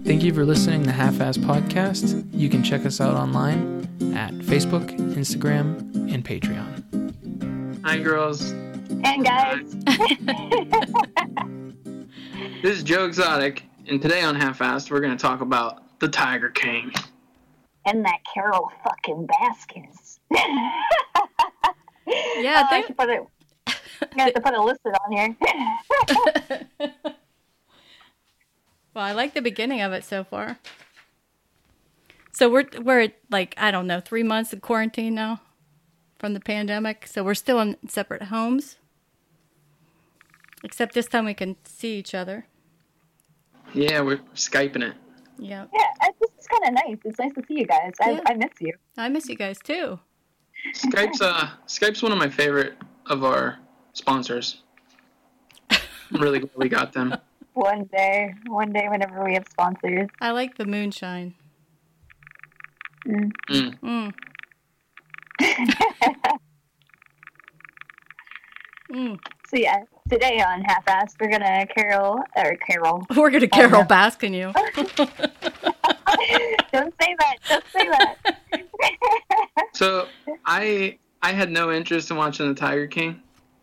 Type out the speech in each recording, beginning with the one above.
Thank you for listening to Half-Ass Podcast. You can check us out online at Facebook, Instagram, and Patreon. Hi, girls. And guys. This is Joe Exotic, and today on Half-Assed, we're going to talk about the Tiger King. And that Carol fucking Baskins. Yeah, I should put it. I have to put a listed on here. Well, I like the beginning of it so far. So we're like, I don't know, 3 months of quarantine now from the pandemic. So we're still in separate homes. Except this time we can see each other. Yeah, we're Skyping it. Yeah. Yeah, this is kind of nice. It's nice to see you guys. I miss you. I miss you guys too. Skype's one of my favorite of our sponsors. I'm really glad we got them. One day, whenever we have sponsors. I like the moonshine. Mm. So yeah, today on Half-Assed, we're gonna Carol. We're gonna Carol Baskin you. Don't say that. Don't say that. So I had no interest in watching the Tiger King.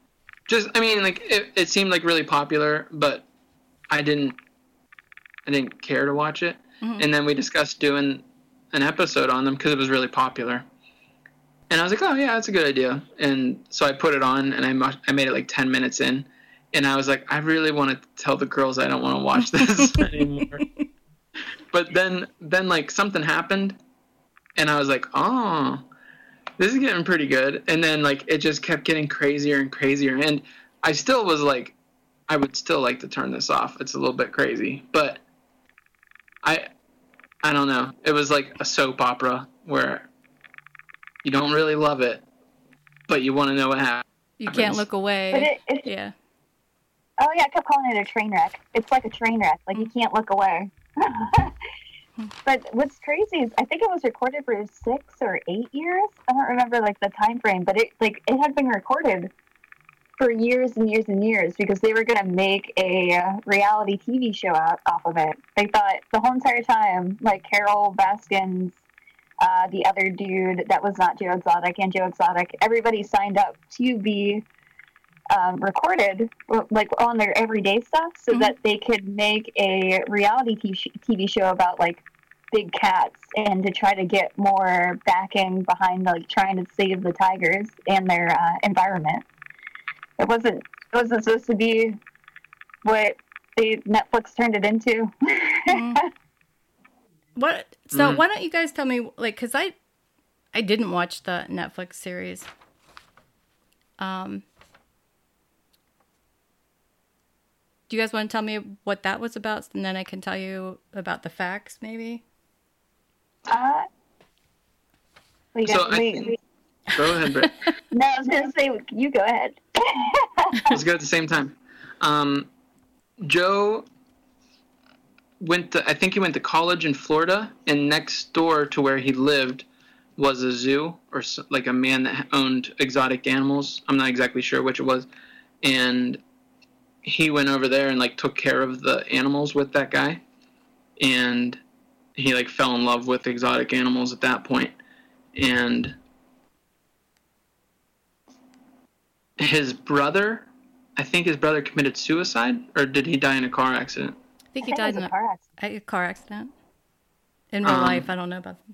It seemed like really popular, but I didn't care to watch it. Mm-hmm. And then we discussed doing an episode on them because it was really popular. And I was like, oh, yeah, that's a good idea. And so I put it on, and I made it like 10 minutes in. And I was like, I really want to tell the girls I don't want to watch this anymore. But then like, something happened, and I was like, oh, this is getting pretty good. And then, like, it just kept getting crazier and crazier. And I still was like, I would still like to turn this off. It's a little bit crazy. But I don't know. It was like a soap opera where you don't really love it, but you want to know what happens. You can't look away. But yeah. Oh, yeah, I kept calling it a train wreck. It's like a train wreck. Like, you can't look away. But what's crazy is I think it was recorded for 6 or 8 years. I don't remember, like, the time frame, but it had been recorded for years and years and years because they were going to make a reality TV show off of it. They thought the whole entire time, like, Carol Baskins, the other dude that was not Joe Exotic, and Joe Exotic, everybody signed up to be recorded, like, on their everyday stuff so that they could make a reality TV show about, like, big cats and to try to get more backing behind, like, trying to save the tigers and their environment. It wasn't supposed to be what Netflix turned it into. What? So why don't you guys tell me, like, because I didn't watch the Netflix series. Do you guys want to tell me what that was about, and then I can tell you about the facts, maybe? Go ahead, Britt. No, I was going to say, you go ahead. Let's go at the same time. Joe I think he went to college in Florida, and next door to where he lived was a zoo, or like a man that owned exotic animals. I'm not exactly sure which it was. And he went over there and, like, took care of the animals with that guy. And he, like, fell in love with exotic animals at that point. And I think his brother committed suicide, or did he die in a car accident? I think he died in a car accident. In real life, I don't know about that.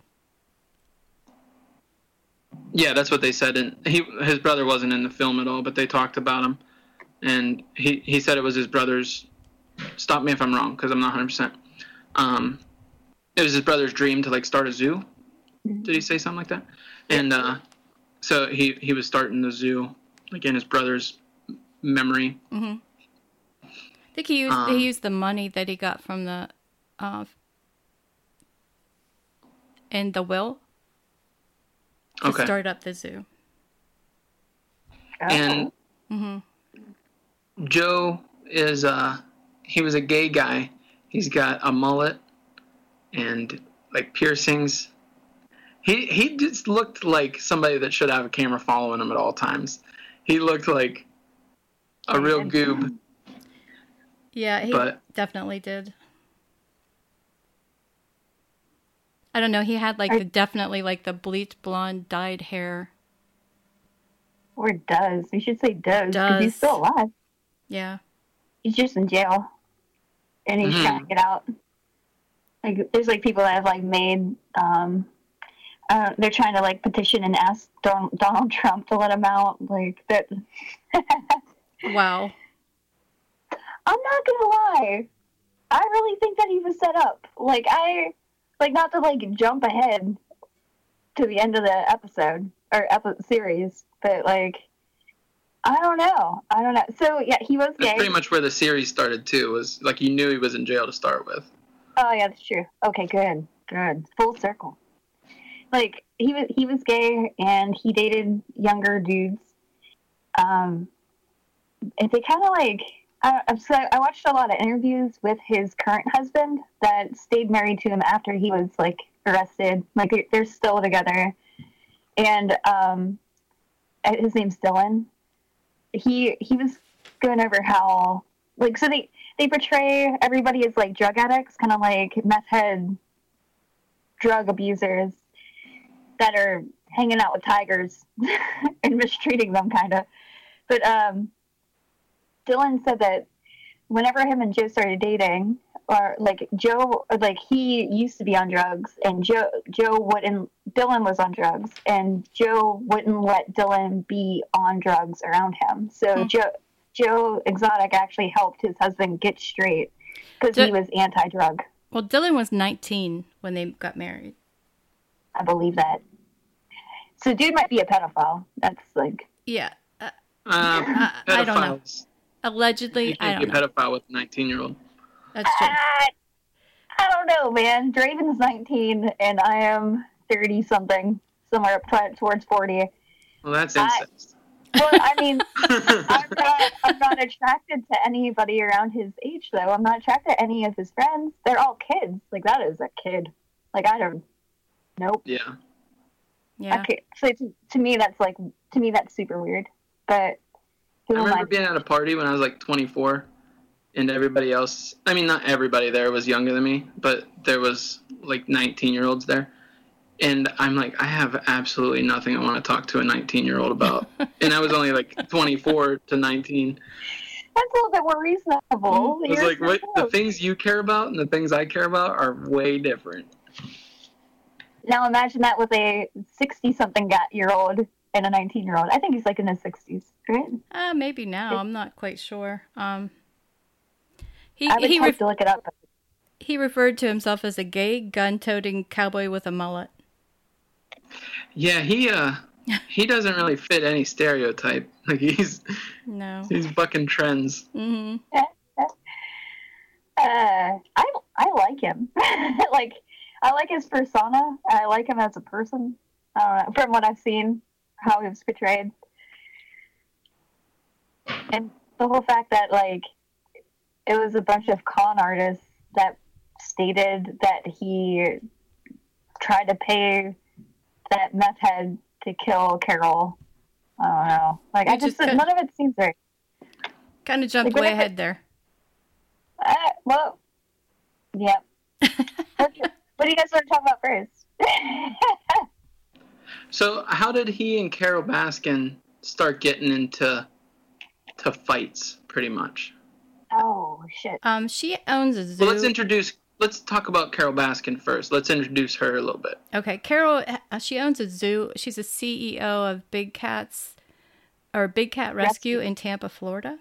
Yeah, that's what they said. And his brother wasn't in the film at all, but they talked about him. And he said it was his brother's, stop me if I'm wrong, because I'm not 100%. It was his brother's dream to, like, start a zoo. Did he say something like that? And so he was starting the zoo, like, in his brother's memory. Mm-hmm. I think he used the money that he got from the in the will to start up the zoo. And Joe is he was a gay guy. He's got a mullet and, like, piercings. He just looked like somebody that should have a camera following him at all times. He looked like a real goob. Yeah, he definitely did. I don't know. He had definitely like the bleached blonde dyed hair. Or does. We should say does. Because Does. he's still alive. Yeah. He's just in jail. And he's trying to get out. Like, there's like people that have like made, they're trying to like petition and ask Donald Trump to let him out. Like that. Wow. I'm not gonna lie. I really think that he was set up. Like not to like jump ahead to the end of the episode or series, but like I don't know. So yeah, he was gay. That's pretty much where the series started too. Was like you knew he was in jail to start with. Oh yeah, that's true. Okay, good. Full circle. Like he was gay and he dated younger dudes. And they kind of like. So I watched a lot of interviews with his current husband that stayed married to him after he was like arrested. Like they're still together, and his name's Dylan. He was going over how like so they portray everybody as like drug addicts, kind of like meth head drug abusers that are hanging out with tigers and mistreating them, kind of. But Dylan said that whenever him and Joe started dating, or like Joe, like he used to be on drugs, and Dylan was on drugs, and Joe wouldn't let Dylan be on drugs around him. So Joe Exotic actually helped his husband get straight because he was anti-drug. Well, Dylan was 19 when they got married. I believe that. So dude might be a pedophile. That's like... Yeah. I don't know. Allegedly, you I can't don't be a know. pedophile with a 19-year-old. That's true. I don't know, man. Draven's 19, and I am 30-something, somewhere up towards 40. Well, that's incest. Well, I mean, I'm not attracted to anybody around his age, though. I'm not attracted to any of his friends. They're all kids. Like, that is a kid. Like, I don't... Nope. Yeah. Yeah. Okay. So to me, that's super weird. But... I remember being at a party when I was like 24, and everybody else, I mean, not everybody there was younger than me, but there was like 19-year-olds there. And I'm like, I have absolutely nothing I want to talk to a 19-year-old about. And I was only like 24 to 19. That's a little bit more reasonable. It's like, what, the things you care about and the things I care about are way different. Now imagine that with a 60-something-year-old and a 19-year-old. I think he's like in his 60s, right? Maybe now. I'm not quite sure. I would have to look it up. He referred to himself as a gay, gun-toting cowboy with a mullet. Yeah, he doesn't really fit any stereotype. Like he's bucking trends. Mm-hmm. I like him. Like I like his persona. I like him as a person. From what I've seen, how he was portrayed, and the whole fact that like it was a bunch of con artists that stated that he tried to pay that meth head to kill Carol. I don't know. Like none of it seems right. Kind of jumped way ahead there. Well, yeah. What do you guys want to talk about first? So how did he and Carol Baskin start getting into fights, pretty much? Oh, shit. She owns a zoo. Well, let's talk about Carol Baskin first. Let's introduce her a little bit. Okay, Carol, she owns a zoo. She's a CEO of Big Cat Rescue in Tampa, Florida.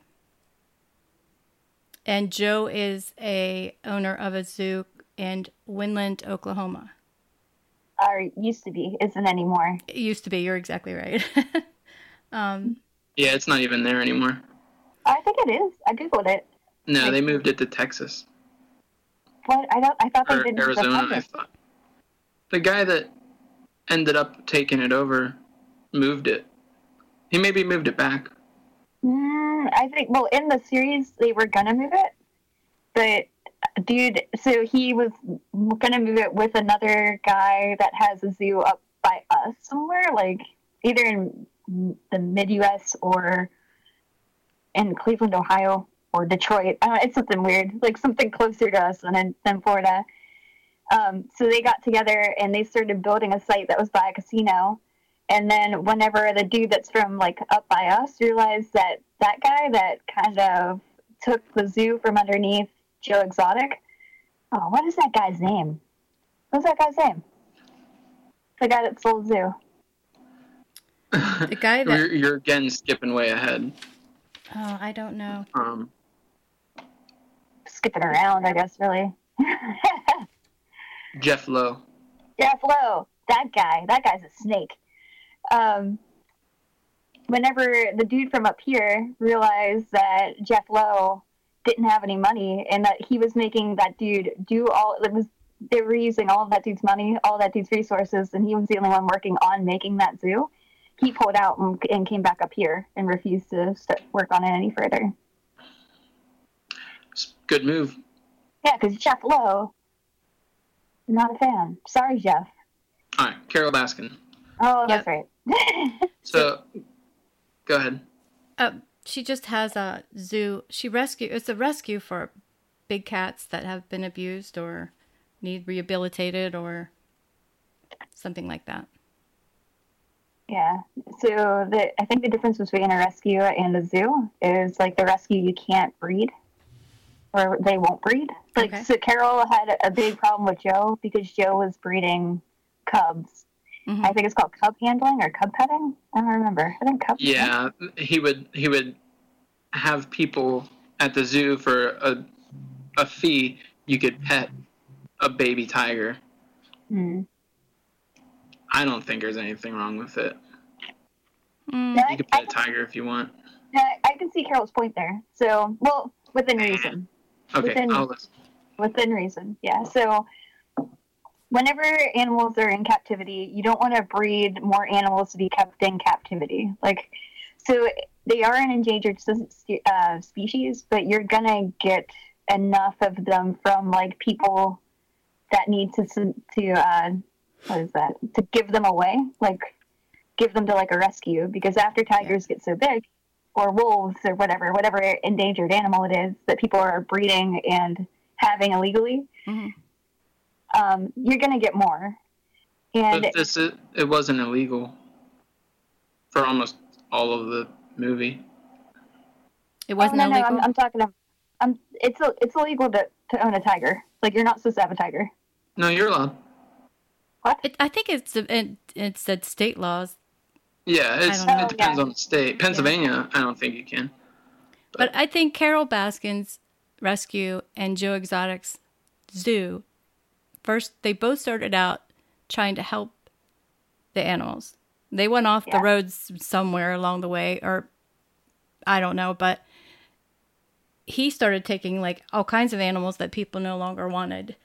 And Joe is a owner of a zoo in Winland, Oklahoma. Or used to be, isn't anymore. It used to be. You're exactly right. Yeah, it's not even there anymore. I think it is. I googled it. No, they moved it to Texas. What? I thought they did Arizona. I thought the guy that ended up taking it over moved it. He maybe moved it back. I think. Well, in the series, they were gonna move it, but dude, so he was gonna move it with another guy that has a zoo up by us somewhere, like either in the mid-US or in Cleveland, Ohio, or Detroit. I don't know, it's something weird, like something closer to us than Florida. So they got together and they started building a site that was by a casino. And then whenever the dude that's from like up by us realized that that guy that kind of took the zoo from underneath Joe Exotic, oh, what is that guy's name? What's that guy's name? The guy that sold the zoo. The guy that You're again skipping way ahead. Oh, I don't know. Skipping around, I guess, really. Jeff Lowe. Jeff Lowe, that guy's a snake. Whenever the dude from up here realized that Jeff Lowe didn't have any money and that he was making that dude do all, they were using all of that dude's money, all that dude's resources, and he was the only one working on making that zoo, he pulled out and came back up here and refused to work on it any further. Good move. Yeah, because Jeff Lowe, not a fan. Sorry, Jeff. All right, Carol Baskin. Oh, that's right. So, go ahead. She just has a zoo. It's a rescue for big cats that have been abused or need rehabilitated or something like that. Yeah. So I think the difference between a rescue and a zoo is like the rescue you can't breed, or they won't breed. Like, okay. So Carol had a big problem with Joe because Joe was breeding cubs. Mm-hmm. I think it's called cub handling or cub petting. I don't remember. I think cub. Yeah, he would have people at the zoo for a fee. You could pet a baby tiger. Mm. I don't think there's anything wrong with it. Mm. You can pet a tiger if you want. Yeah, I can see Carol's point there. So, well, within reason. Okay, I'll listen. Within reason, yeah. So, whenever animals are in captivity, you don't want to breed more animals to be kept in captivity. Like, so they are an endangered species, but you're gonna get enough of them from like people that need to what is that? To give them away, like give them to like a rescue, because after tigers get so big, or wolves or whatever endangered animal it is that people are breeding and having illegally. Mm-hmm. You're going to get more. And but it wasn't illegal for almost all of the movie. It wasn't illegal? No, I'm talking it's illegal to own a tiger. Like, you're not supposed to have a tiger. No, you're allowed. What? I think it said state laws. Yeah, it depends on the state. Pennsylvania, I don't think you can. But I think Carol Baskin's rescue and Joe Exotic's zoo, first, they both started out trying to help the animals. They went off the roads somewhere along the way, or I don't know, but he started taking like all kinds of animals that people no longer wanted.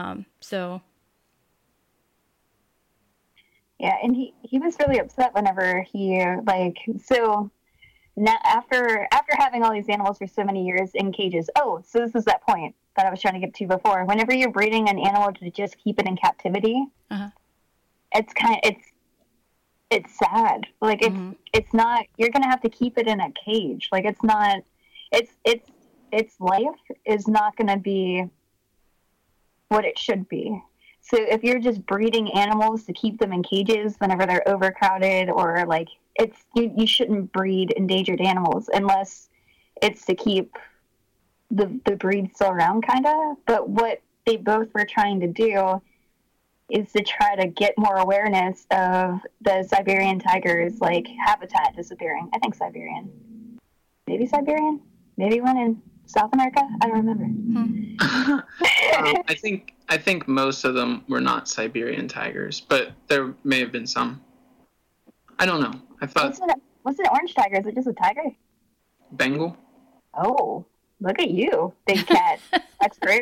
Yeah, and he was really upset whenever he so now after having all these animals for so many years in cages. Oh, so this is that point that I was trying to get to before. Whenever you're breeding an animal to just keep it in captivity, it's sad. Like it's not. You're gonna have to keep it in a cage. Like it's not. Its life is not gonna be what it should be. So if you're just breeding animals to keep them in cages whenever they're overcrowded, or like you shouldn't breed endangered animals unless it's to keep the breed still around, kind of. But what they both were trying to do is to try to get more awareness of the Siberian tigers, like habitat disappearing. I think Siberian, maybe one in South America. I don't remember. I think most of them were not Siberian tigers, but there may have been some. I don't know. I thought. What's an orange tiger? Is it just a tiger? Bengal. Oh, look at you, big cat expert.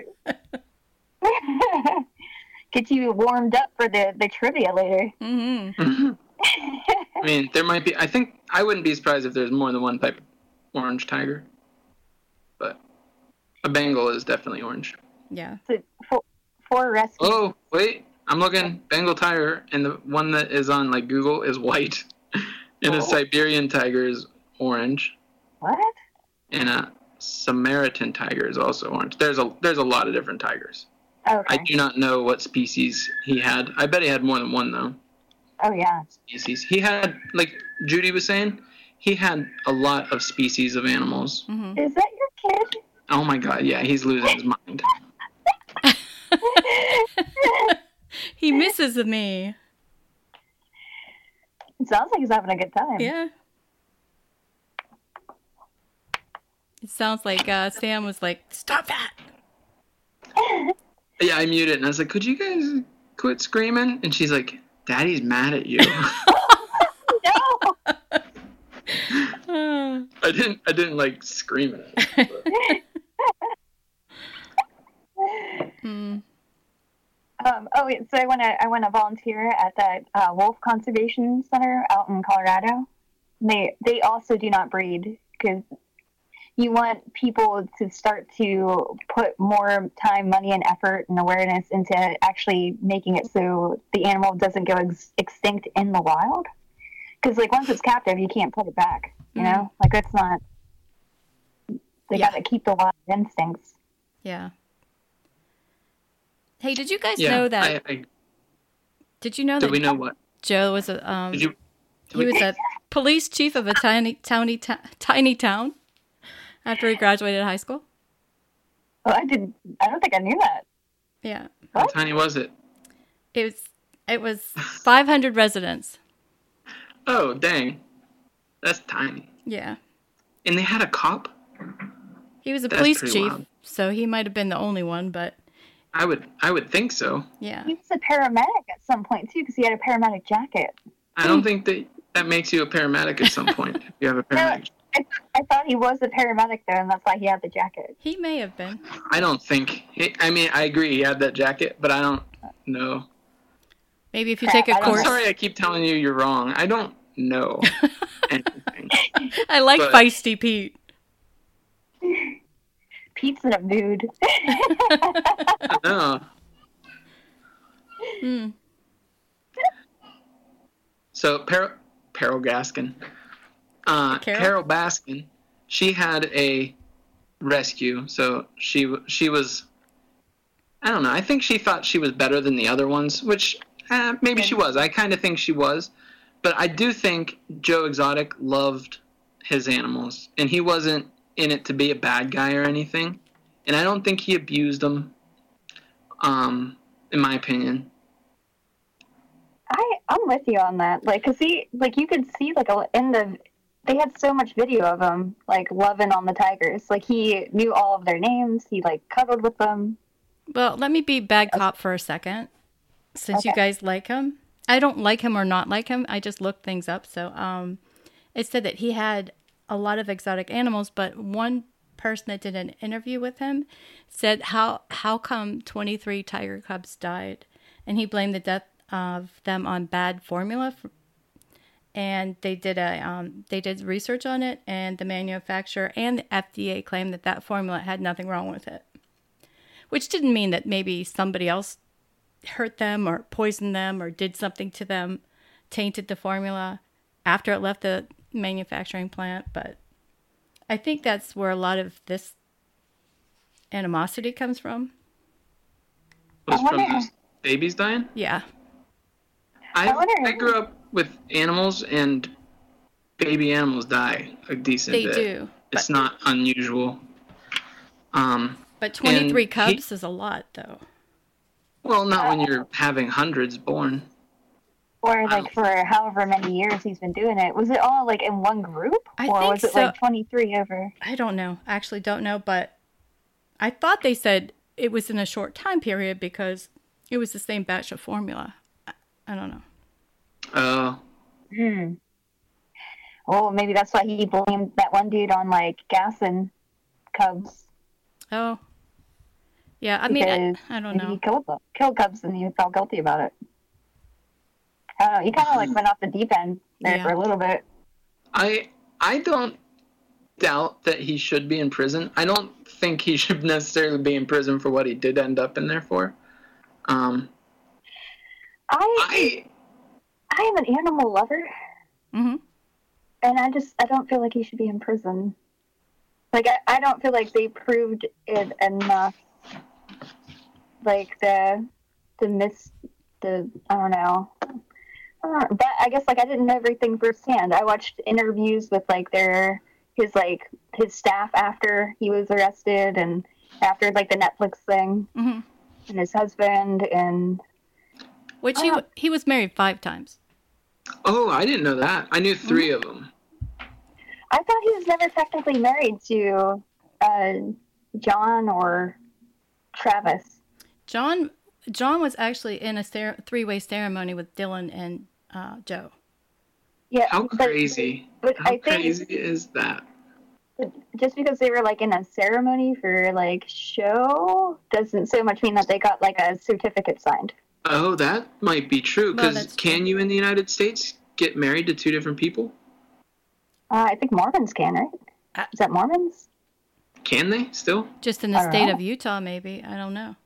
Get you warmed up for the trivia later. Mm-hmm. I mean, there might be. I think I wouldn't be surprised if there's more than one type of orange tiger, but a Bengal is definitely orange. Yeah. So for rescue. Oh wait, I'm looking. Bengal tiger, and the one that is on like Google is white, and a Siberian tiger is orange. What? And a Samaritan tiger is also orange. There's a lot of different tigers. Okay. I do not know what species he had. I bet he had more than one, though. Oh, yeah. Species. He had, like Judy was saying, he had a lot of species of animals. Mm-hmm. Is that your kid? Oh my god, yeah, he's losing his mind. He misses me. It sounds like he's having a good time. Yeah. It sounds like Sam was like, "Stop that." Yeah, I muted and I was like, could you guys quit screaming? And she's like, Daddy's mad at you. No! I didn't like scream at it. Mm. So I went to volunteer at that wolf conservation center out in Colorado. They also do not breed because you want people to start to put more time, money, and effort and awareness into actually making it so the animal doesn't go extinct in the wild. Because like once it's captive, you can't put it back. You know, like that's not. They got to keep the wild instincts. Yeah. Hey, did you guys know that? Did you know that? Did we know what? Joe was a he was a police chief of a tiny town after he graduated high school. Oh, I don't think I knew that. Yeah. How tiny was it? It was 500 residents. Oh, dang. That's tiny. Yeah. And they had a cop? He was a police chief, so he might have been the only one, but I would think so. yeah. He was a paramedic at some point too, because he had a paramedic jacket. I don't think that makes you a paramedic at some point. If you have a paramedic. I thought he was a paramedic there, and that's why he had the jacket. He may have been. I don't think. I mean, I agree he had that jacket, but I don't know. Maybe if you take a course. I'm sorry I keep telling you you're wrong. I don't know anything. I like feisty Pete. Pete's in a mood. I know. Hmm. So, Carol Baskin. Carol Baskin, she had a rescue. So she was, I don't know. I think she thought she was better than the other ones, which maybe she was. I kind of think she was. But I do think Joe Exotic loved his animals. And he wasn't in it to be a bad guy or anything. And I don't think he abused them, in my opinion. I'm with you on that. Like, cause you could see they had so much video of him, like loving on the tigers. Like he knew all of their names. He like cuddled with them. Well, let me be bad cop for a second, since you guys like him. I don't like him or not like him. I just looked things up. So, it said that he had a lot of exotic animals, but one person that did an interview with him said how come 23 tiger cubs died, and he blamed the death of them on bad formula. And they did research on it, and the manufacturer and the FDA claimed that formula had nothing wrong with it. Which didn't mean that maybe somebody else hurt them or poisoned them or did something to them, tainted the formula after it left the manufacturing plant. But I think that's where a lot of this animosity comes from. Was from those babies dying? Yeah. I grew up with animals, and baby animals die a decent bit. They do. It's not unusual. But 23 cubs is a lot, though. Well, not when you're having hundreds born. Or like for however many years he's been doing it. Was it all like in one group? I or think was it so. like 23 over? I don't know. Actually don't know, but I thought they said it was in a short time period because it was the same batch of formula. I don't know. Oh. Oh, maybe that's why he blamed that one dude on like gassing cubs. Oh. Yeah, I mean, I don't know. He killed cubs and he felt guilty about it. I don't know. He kind of like went off the deep end there for a little bit. I don't doubt that he should be in prison. I don't think he should necessarily be in prison for what he did end up in there for. I am an animal lover. Mm-hmm. And I don't feel like he should be in prison. Like, I don't feel like they proved it enough like the I don't know. But I guess like I didn't know everything firsthand. I watched interviews with like his staff after he was arrested and after like the Netflix thing, Mm-hmm. and his husband and Which he was married 5 times. Oh, I didn't know that. I knew 3 of them. I thought he was never technically married to John or Travis. John was actually in a 3-way ceremony with Dylan and Joe. Yeah, How crazy! But How I think crazy is that? just because they were like in a ceremony for like show doesn't so much mean that they got like a certificate signed. Oh, that might be true. Well, Because that's can true. you in the United States get married to 2 different people? I think Mormons can, right? Is that Mormons? Can they still? Just in I the don't state know. of Utah, maybe. I don't know.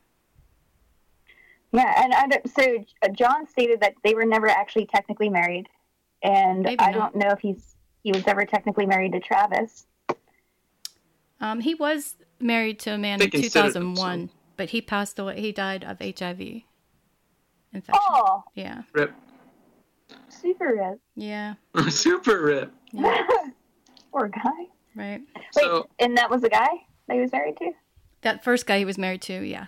Yeah, and so John stated that they were never actually technically married, and Maybe I not. don't know if he was ever technically married to Travis. He was married to a man They in considered 2001, themselves. but he passed away. He died of HIV infection. Oh, Yeah. Rip. super rip. Yeah. Super rip. Yeah. Poor guy. Right. Wait, So, and that was the guy that he was married to? That first guy he was married to, yeah.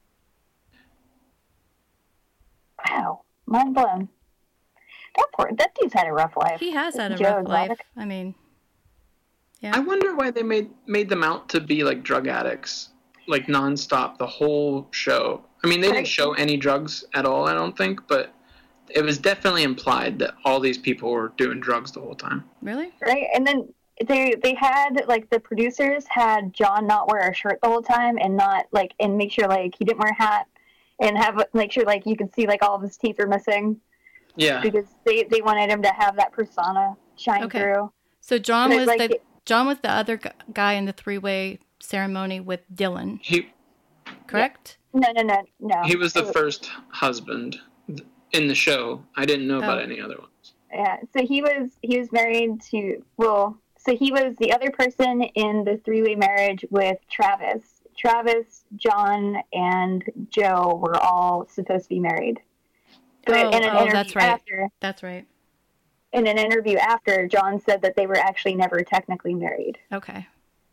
Wow, mind blown. That dude's had a rough life. He has had a Joe rough life. Exotic. I mean, I wonder why they made them out to be like drug addicts, like nonstop the whole show. I mean, they didn't show any drugs at all, I don't think, but it was definitely implied that all these people were doing drugs the whole time. really? Right, and then they had like the producers had John not wear a shirt the whole time and not like and make sure like he didn't wear a hat and make sure like you could see like all of his teeth are missing Yeah. because they wanted him to have that persona shine Okay. through. So John But, was like, John was the other guy in the 3-way ceremony with Dylan, He correct? No. he was the first husband in the show. I didn't know about Oh. any other ones. Yeah, so he was married to so he was the other person in the 3-way marriage with Travis. Travis, John, and Joe were all supposed to be married. But in an interview that's right. after, That's right. in an interview after, John said that they were actually never technically married. Okay.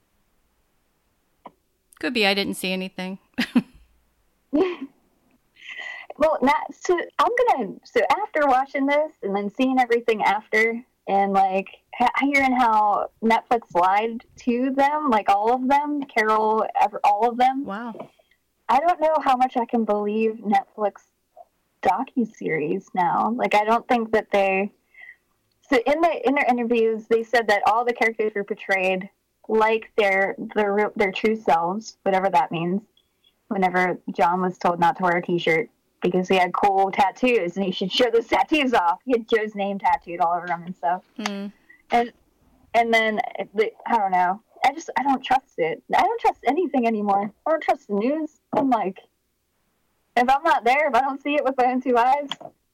Could be I didn't see anything. Well, so after watching this and then seeing everything after and like hearing how Netflix lied to them, like all of them, Carol, all of them. Wow. I don't know how much I can believe Netflix docuseries now. Like, I don't think that so in their interviews, they said that all the characters were portrayed like their true selves, whatever that means. Whenever John was told not to wear a t-shirt because he had cool tattoos and he should show those tattoos off. He had Joe's name tattooed all over him and stuff. Mm. And then I don't know. I don't trust it. I don't trust anything anymore. I don't trust the news. I'm like, if I'm not there, if I don't see it with my own 2 eyes,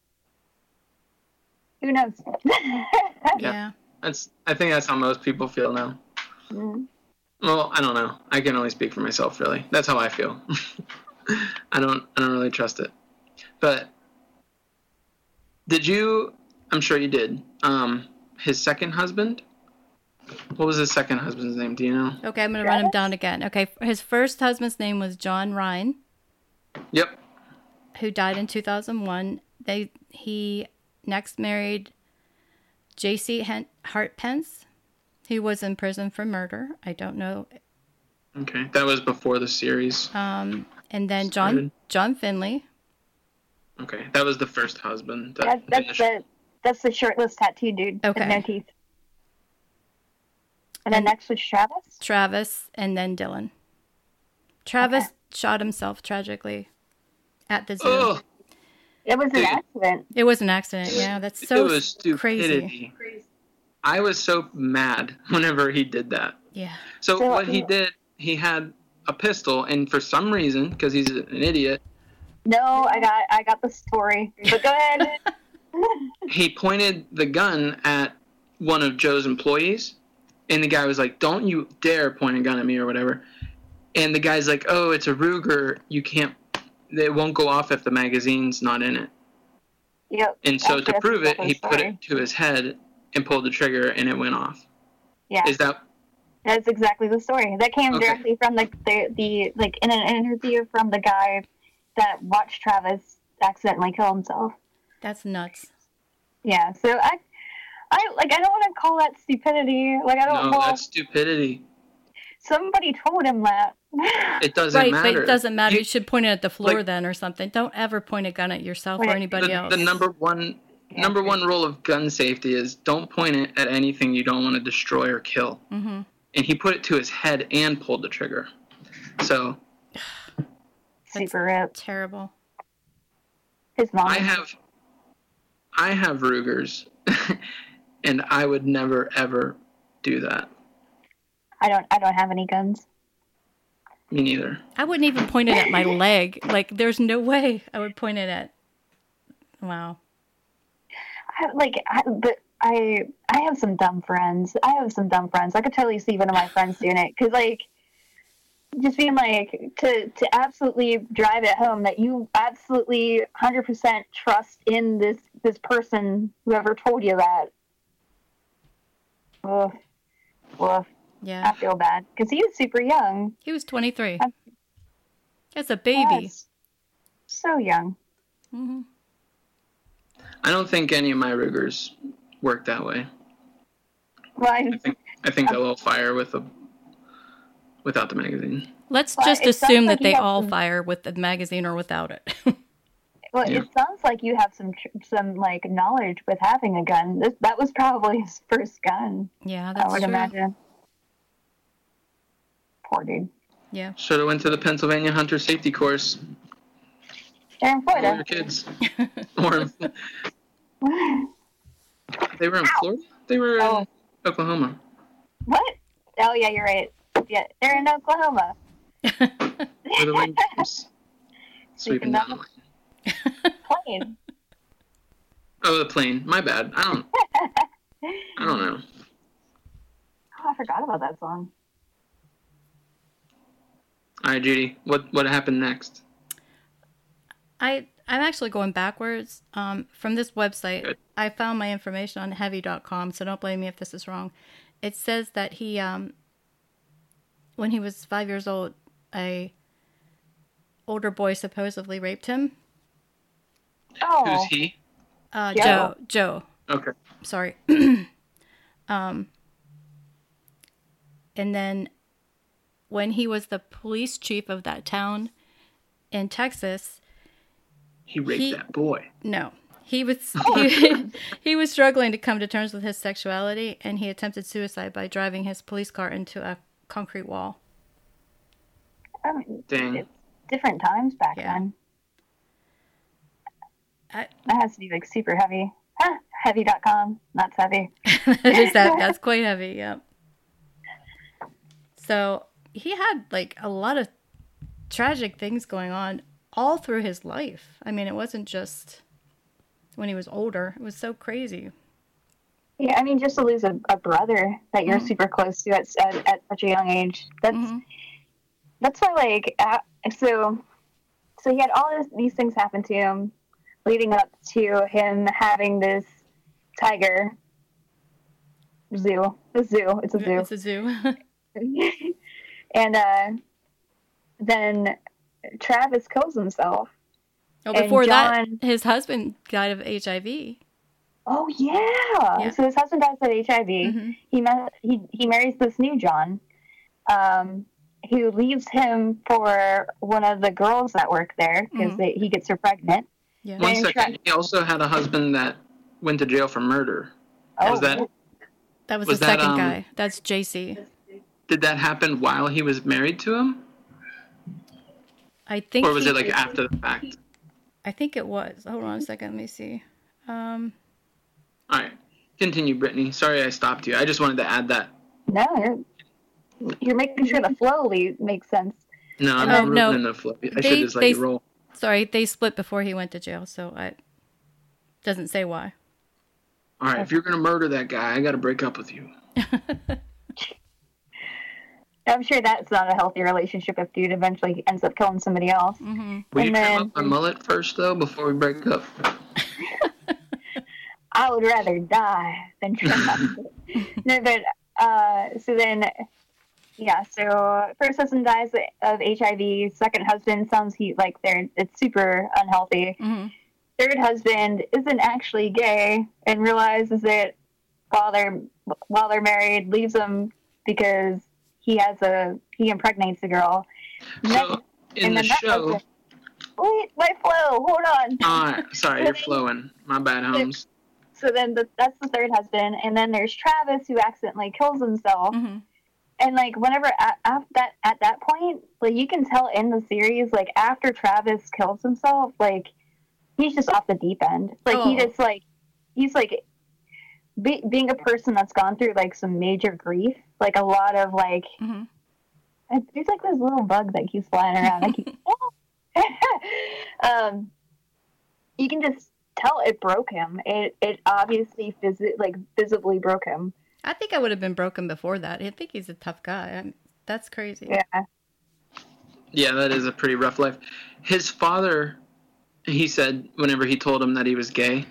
who knows? Yeah. I think that's how most people feel now. Mm. Well, I don't know. I can only speak for myself, really. That's how I feel. I don't really trust it. But did you? I'm sure you did. His second husband. What was his second husband's name? Do you know? Okay, I'm going to run him down again. Okay, his first husband's name was John Ryan, Yep. who died in 2001. He next married J.C. Hart Pence, who was in prison for murder. I don't know. Okay, that was before the series. And then Started. John Finley. Okay, that was the first husband. That's the shirtless tattoo dude Okay. with no teeth. And then next was Travis. Travis, and then Dylan. Travis shot himself tragically at the zoo. Oh, It was an Dude. accident. It was an accident. Yeah, that's it so was stupidity. crazy. I was so mad whenever he did that. Yeah. So So- what he did, he had a pistol, and for some reason, because he's an idiot, No, I got the story. But go ahead. he pointed the gun at one of Joe's employees, and the guy was like, "Don't you dare point a gun at me," or whatever. And the guy's like, "Oh, it's a Ruger. You can't it won't go off if the magazine's not in it. Yep. And so Actually, to that's prove it, exactly he the put story. it to his head and pulled the trigger, and it went off. Yeah. Is that? That's exactly the story. That came Okay. directly from the like in an interview from the guy that watched Travis accidentally kill himself. That's nuts. Yeah. So I don't want to call that stupidity. Like I don't. No, well, that's stupidity. somebody told him that. It doesn't Right, matter. but it doesn't matter. You should point it at the floor like- then or something. Don't ever point a gun at yourself or Right. anybody else. The number one rule of gun safety is don't point it at anything you don't want to destroy or kill. Mm-hmm. And he put it to his head and pulled the trigger. So Super ripped. Terrible. His mom. I have Rugers, and I would never ever do that. I don't have any guns. Me neither. I wouldn't even point it at my leg. Like, there's no way I would point it at. Wow. I have some dumb friends. I could totally see one of my friends doing it because like just being like to absolutely drive it home that you absolutely 100% trust in this person, whoever told you that. Ugh. Woof. Yeah. I feel bad because he was super young. He was 23. I'm- That's a baby. Yes. So young. Mm-hmm. I don't think any of my Rugers work that way. Well, I think they'll all fire without the magazine. Let's Well, just it sounds assume like that you they have all some- fire with the magazine or without it. Well, Yeah. it sounds like you have some like knowledge with having a gun. That was probably his first gun. Yeah, I that's would true. imagine. Poor dude. Yeah. Should have went to the Pennsylvania Hunter Safety Course. They're in All Florida. your kids. Or they were in Florida? They were in Oh. Oklahoma. What? Oh yeah, you're right. Yeah, they're in Oklahoma. Where the wind comes sweeping down the lane. Plane. Oh, the plane. My bad. I don't know. Oh, I forgot about that song. All right, Judy. What happened next? I'm actually going backwards. From this website, Good. I found my information on heavy.com, so don't blame me if this is wrong. It says that he, when he was 5 years old, a older boy supposedly raped him. Oh. Who's he? Joe. Okay. Sorry. And then when he was the police chief of that town in Texas, He raped that boy. no, he was he was struggling to come to terms with his sexuality, and he attempted suicide by driving his police car into a concrete wall. I mean, Dang. it's different times back Yeah. then. I- That has to be like super heavy. Huh, heavy.com. That's heavy. That's quite heavy, yeah. So he had like a lot of tragic things going on all through his life. I mean, it wasn't just when he was older. It was so crazy. Yeah, I mean, just to lose a brother that you're super close to at such a young age. That's why, like, so he had all these things happen to him, leading up to him having this tiger zoo. It's a zoo. It's a zoo. And then Travis kills himself. Oh, And before John- that, his husband died of HIV. Oh yeah. So his husband dies of HIV. Mm-hmm. He marries this new John, who leaves him for one of the girls that work there because he gets her pregnant. Yeah. One And second. He also had a husband that went to jail for murder. Oh, Was that? That was Was the that, second guy. That's JC. Did that happen while he was married to him, I think. or was it like after the fact? I think it was. Hold on a second. Let me see. All right, continue, Brittany. Sorry, I stopped you. I just wanted to add that. No, you're making sure the flow makes sense. No, I'm Oh, not no. ruining the flow. I They- should just let they- you roll. Sorry, they split before he went to jail, so it doesn't say why. All right, if you're gonna murder that guy, I gotta break up with you. I'm sure that's not a healthy relationship if dude eventually ends up killing somebody else. Mm-hmm. Will you trim up my mullet first, though, before we break up? I would rather die than trim up. No, but so then, yeah. So first husband dies of HIV. Second husband sounds like it's super unhealthy. Mm-hmm. Third husband isn't actually gay and realizes it while they're married, leaves him because he impregnates a girl. So in the show, wait, my flow. Hold on. Sorry, you're flowing. My bad, Holmes. So then that's the third husband, and then there's Travis who accidentally kills himself. Mm-hmm. And like whenever at that point, like you can tell in the series, like after Travis kills himself, like he's just off the deep end. Like he just he's like being a person that's gone through like some major grief, like a lot of like. Mm-hmm. There's like this little bug that keeps flying around. I keep, you can just tell it broke him. It obviously visibly broke him. I think I would have been broken before that. I think he's a tough guy. That's crazy. Yeah. Yeah, that is a pretty rough life. His father, he said whenever he told him that he was gay,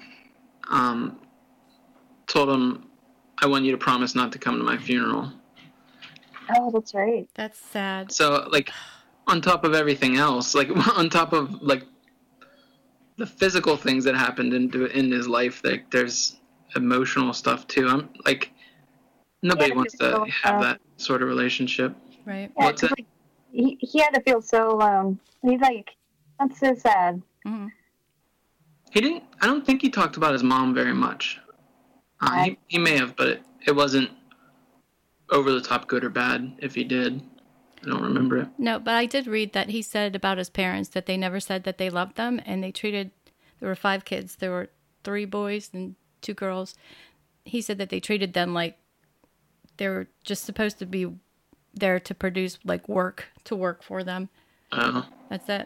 told him, "I want you to promise not to come to my funeral." Oh, that's right. That's sad. So, like, on top of everything else, like, on top of, like, the physical things that happened in his life, like, there's emotional stuff, too. I'm, like, nobody wants to have that sort of relationship. Right. Yeah, What's it? like, he had to feel so alone. He's like, that's so sad. Mm-hmm. I don't think he talked about his mom very much. He may have, but it wasn't over the top good or bad. If he did, I don't remember it. No, but I did read that he said about his parents that they never said that they loved them, and there were 5 kids. There were 3 boys and 2 girls. He said that they treated them like they were just supposed to be there to produce like work for them. Oh. That's it.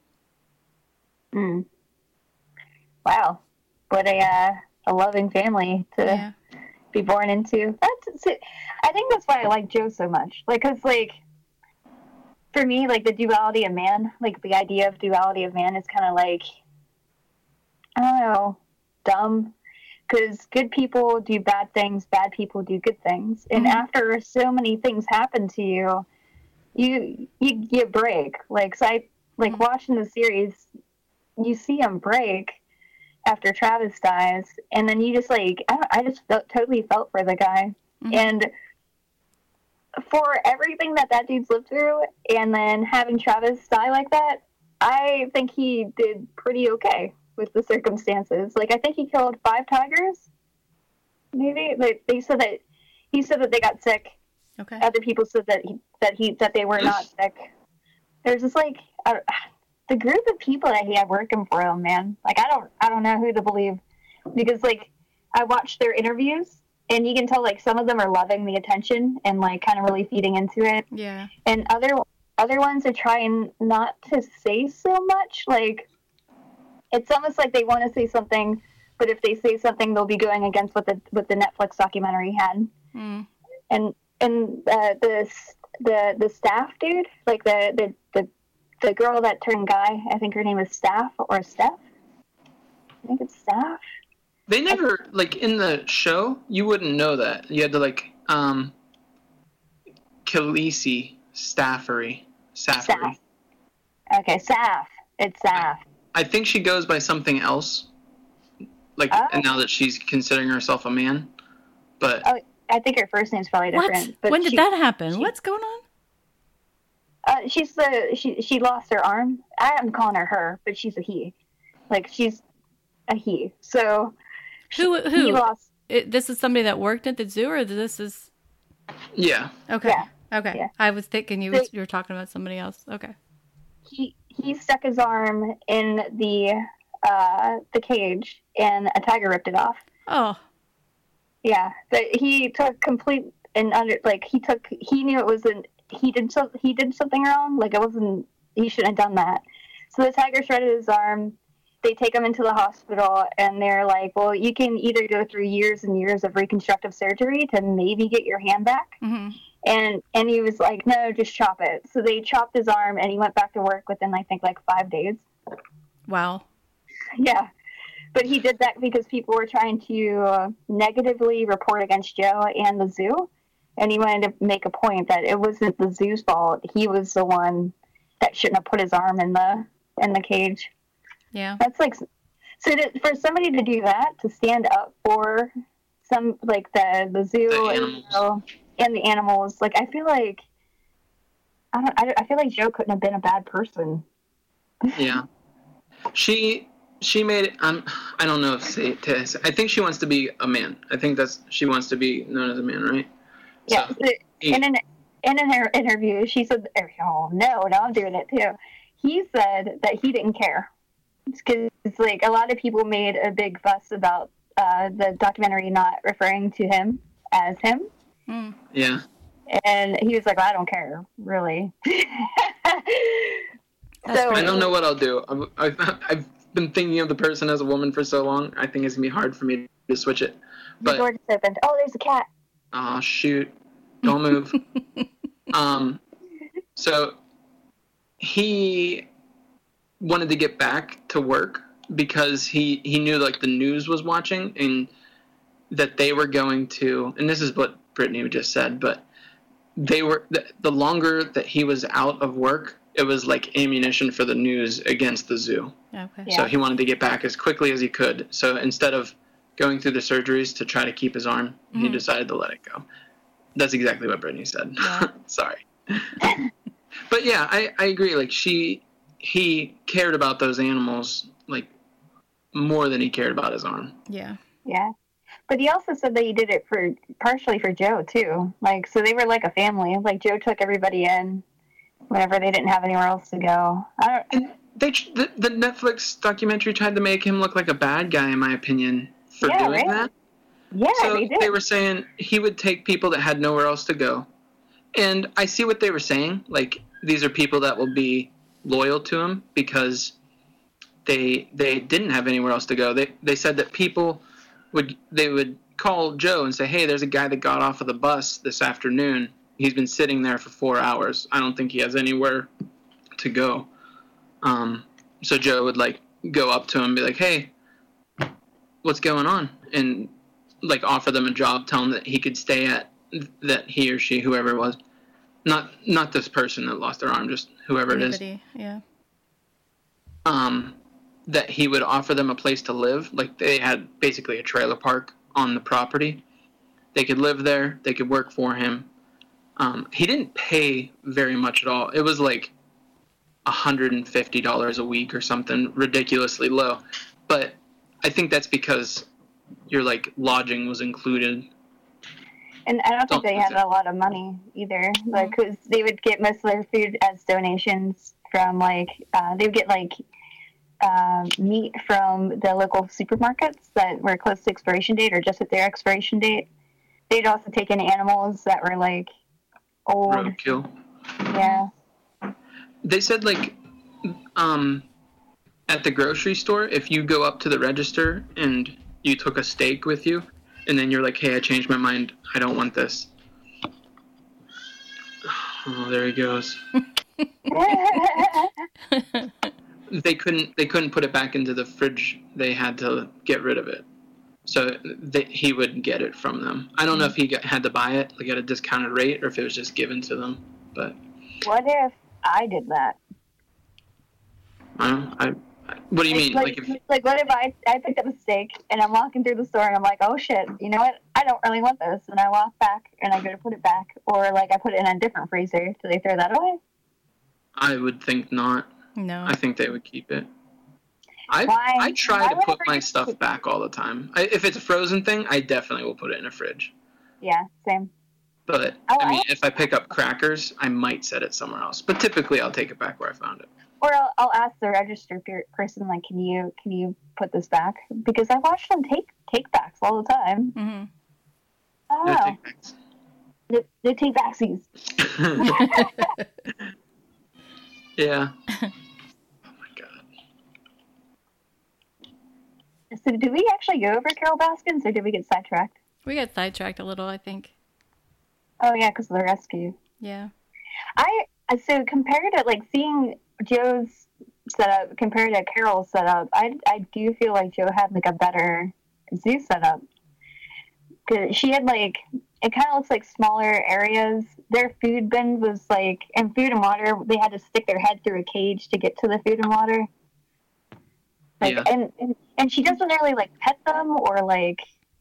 Wow, what a loving family to be born into. I think that's why I like Joe so much. Like, cause like for me, like the duality of man, like the idea of duality of man is kind of like, I don't know, dumb. Because good people do bad things, bad people do good things. And after so many things happen to you, you break. Like, so watching the series, you see him break after Travis dies, and then you just like, I just totally felt for the guy. Mm-hmm. And for everything that dude's lived through, and then having Travis die like that, I think he did pretty okay with the circumstances. Like, I think he killed 5 tigers, maybe. Like, he said that they got sick. Okay. Other people said that they were not sick. There's just like the group of people that he had working for him, man. Like, I don't know who to believe, because like I watched their interviews, and you can tell like some of them are loving the attention and like kind of really feeding into it. Yeah. And other ones are trying not to say so much. Like, it's almost like they want to say something, but if they say something, they'll be going against what the Netflix documentary had. Mm. And the staff dude, like the girl that turned guy, I think her name is Steph. I think it's Steph. They never, like, in the show, you wouldn't know that. You had to, like, Khaleesi Safari. Saf. Okay, Saf. It's Saf. I think she goes by something else, like, and now that she's considering herself a man. But I think her first name's probably different. What? But When did that happen? What's going on? She lost her arm. I'm calling her, but she's a he. Like, she's a he. So who? He lost. This is somebody that worked at the zoo, or this is? Yeah. Okay. Yeah. Okay. Yeah. I was thinking you were talking about somebody else. Okay. He stuck his arm in the cage, and a tiger ripped it off. Oh. Yeah, but he took complete and he knew it wasn't. He did something wrong. Like, it wasn't. He shouldn't have done that. So the tiger shredded his arm. They take him into the hospital, and they're like, well, you can either go through years and years of reconstructive surgery to maybe get your hand back, Mm-hmm. And he was like, no, just chop it. So they chopped his arm, and he went back to work within, I think, like 5 days. Wow. Yeah. But he did that because people were trying to negatively report against Joe and the zoo. And he wanted to make a point that it wasn't the zoo's fault. He was the one that shouldn't have put his arm in the cage. Yeah. That's like, so for somebody to do that, to stand up for some, like the zoo and the animals, like I feel like I feel like Joe couldn't have been a bad person. Yeah, she made it. I don't know if I think she wants to be a man. I think she wants to be known as a man, right? Yeah. So, in her interview, she said, "Oh no, now I'm doing it too." He said that he didn't care because like a lot of people made a big fuss about the documentary not referring to him as him. Mm. Yeah. And he was like, well, I don't care, really. So I don't know what I'll do. I've been thinking of the person as a woman for so long. I think it's going to be hard for me to switch it. The door just opened. Oh, there's a cat. Oh, shoot. Don't move. So he wanted to get back to work because he knew like the news was watching and that they were going to, and this is what Brittany just said, but they were, the longer that he was out of work, it was like ammunition for the news against the zoo. Okay. Yeah. So he wanted to get back as quickly as he could. So instead of going through the surgeries to try to keep his arm, he decided to let it go. That's exactly what Brittany said. Yeah. Sorry. But yeah, I agree. Like he cared about those animals like more than he cared about his arm. Yeah. Yeah. But he also said that he did it partially for Joe too. Like, so they were like a family. Like Joe took everybody in whenever they didn't have anywhere else to go. And the Netflix documentary tried to make him look like a bad guy, in my opinion, for doing that. Yeah, So they did. they were saying he would take people that had nowhere else to go. And I see what they were saying. Like, these are people that will be loyal to him because they didn't have anywhere else to go. They said that people would call Joe and say, hey, there's a guy that got off of the bus this afternoon. He's been sitting there for 4 hours. I don't think he has anywhere to go. So Joe would like go up to him and be like, hey, what's going on? And like offer them a job, tell them that he could stay at that he or she, whoever it was, not this person that lost their arm, just whoever it is. Yeah. That he would offer them a place to live. Like they had basically a trailer park on the property. They could live there. They could work for him. He didn't pay very much at all. It was like $150 a week or something ridiculously low. But I think that's because your like lodging was included. And I don't think they had a lot of money either. Like, cause they would get most of their food as donations from like they would get like meat from the local supermarkets that were close to expiration date or just at their expiration date. They'd also take in animals that were like old. Roadkill. Yeah. They said like at the grocery store, if you go up to the register and you took a steak with you and then you're like, hey, I changed my mind, I don't want this. Oh, there he goes. They couldn't put it back into the fridge. They had to get rid of it. So he would get it from them. I don't know if he had to buy it like at a discounted rate or if it was just given to them. But what if I did that? What do you mean? Like what if I picked up a steak and I'm walking through the store and I'm like, oh shit, you know what? I don't really want this, and I walk back and I go to put it back, or like I put it in a different freezer. Do they throw that away? I would think not. No. I think they would keep it. I try to put my stuff back all the time. If it's a frozen thing, I definitely will put it in a fridge. Yeah, same. But if I pick up crackers, I might set it somewhere else. But typically, I'll take it back where I found it. Or I'll ask the register person, like, can you put this back? Because I watch them take backs all the time. Mm-hmm. I don't know. No take backsies. Yeah. Oh my god. So did we actually go over Carol Baskins, or did we get sidetracked? We got sidetracked a little, I think. Oh yeah, because of the rescue. Yeah. So compared to like seeing Joe's setup compared to Carol's setup, I do feel like Joe had like a better zoo setup because she had like it kind of looks like smaller areas. Their food bin was like and food and water. They had to stick their head through a cage to get to the food and water. Like Yeah. and she doesn't really like pet them or like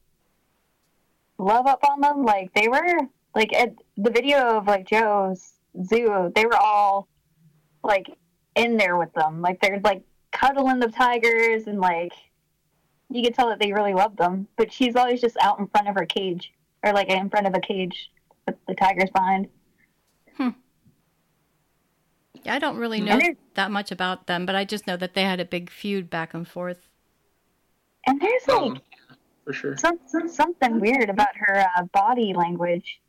love up on them. Like they were like at the video of like Joe's zoo, they were all like in there with them. Like they're like cuddling the tigers and like you could tell that they really love them. But she's always just out in front of her cage or like in front of a cage with the tigers behind. Yeah, I don't really know that much about them, but I just know that they had a big feud back and forth. And there's like for sure something weird about her body language.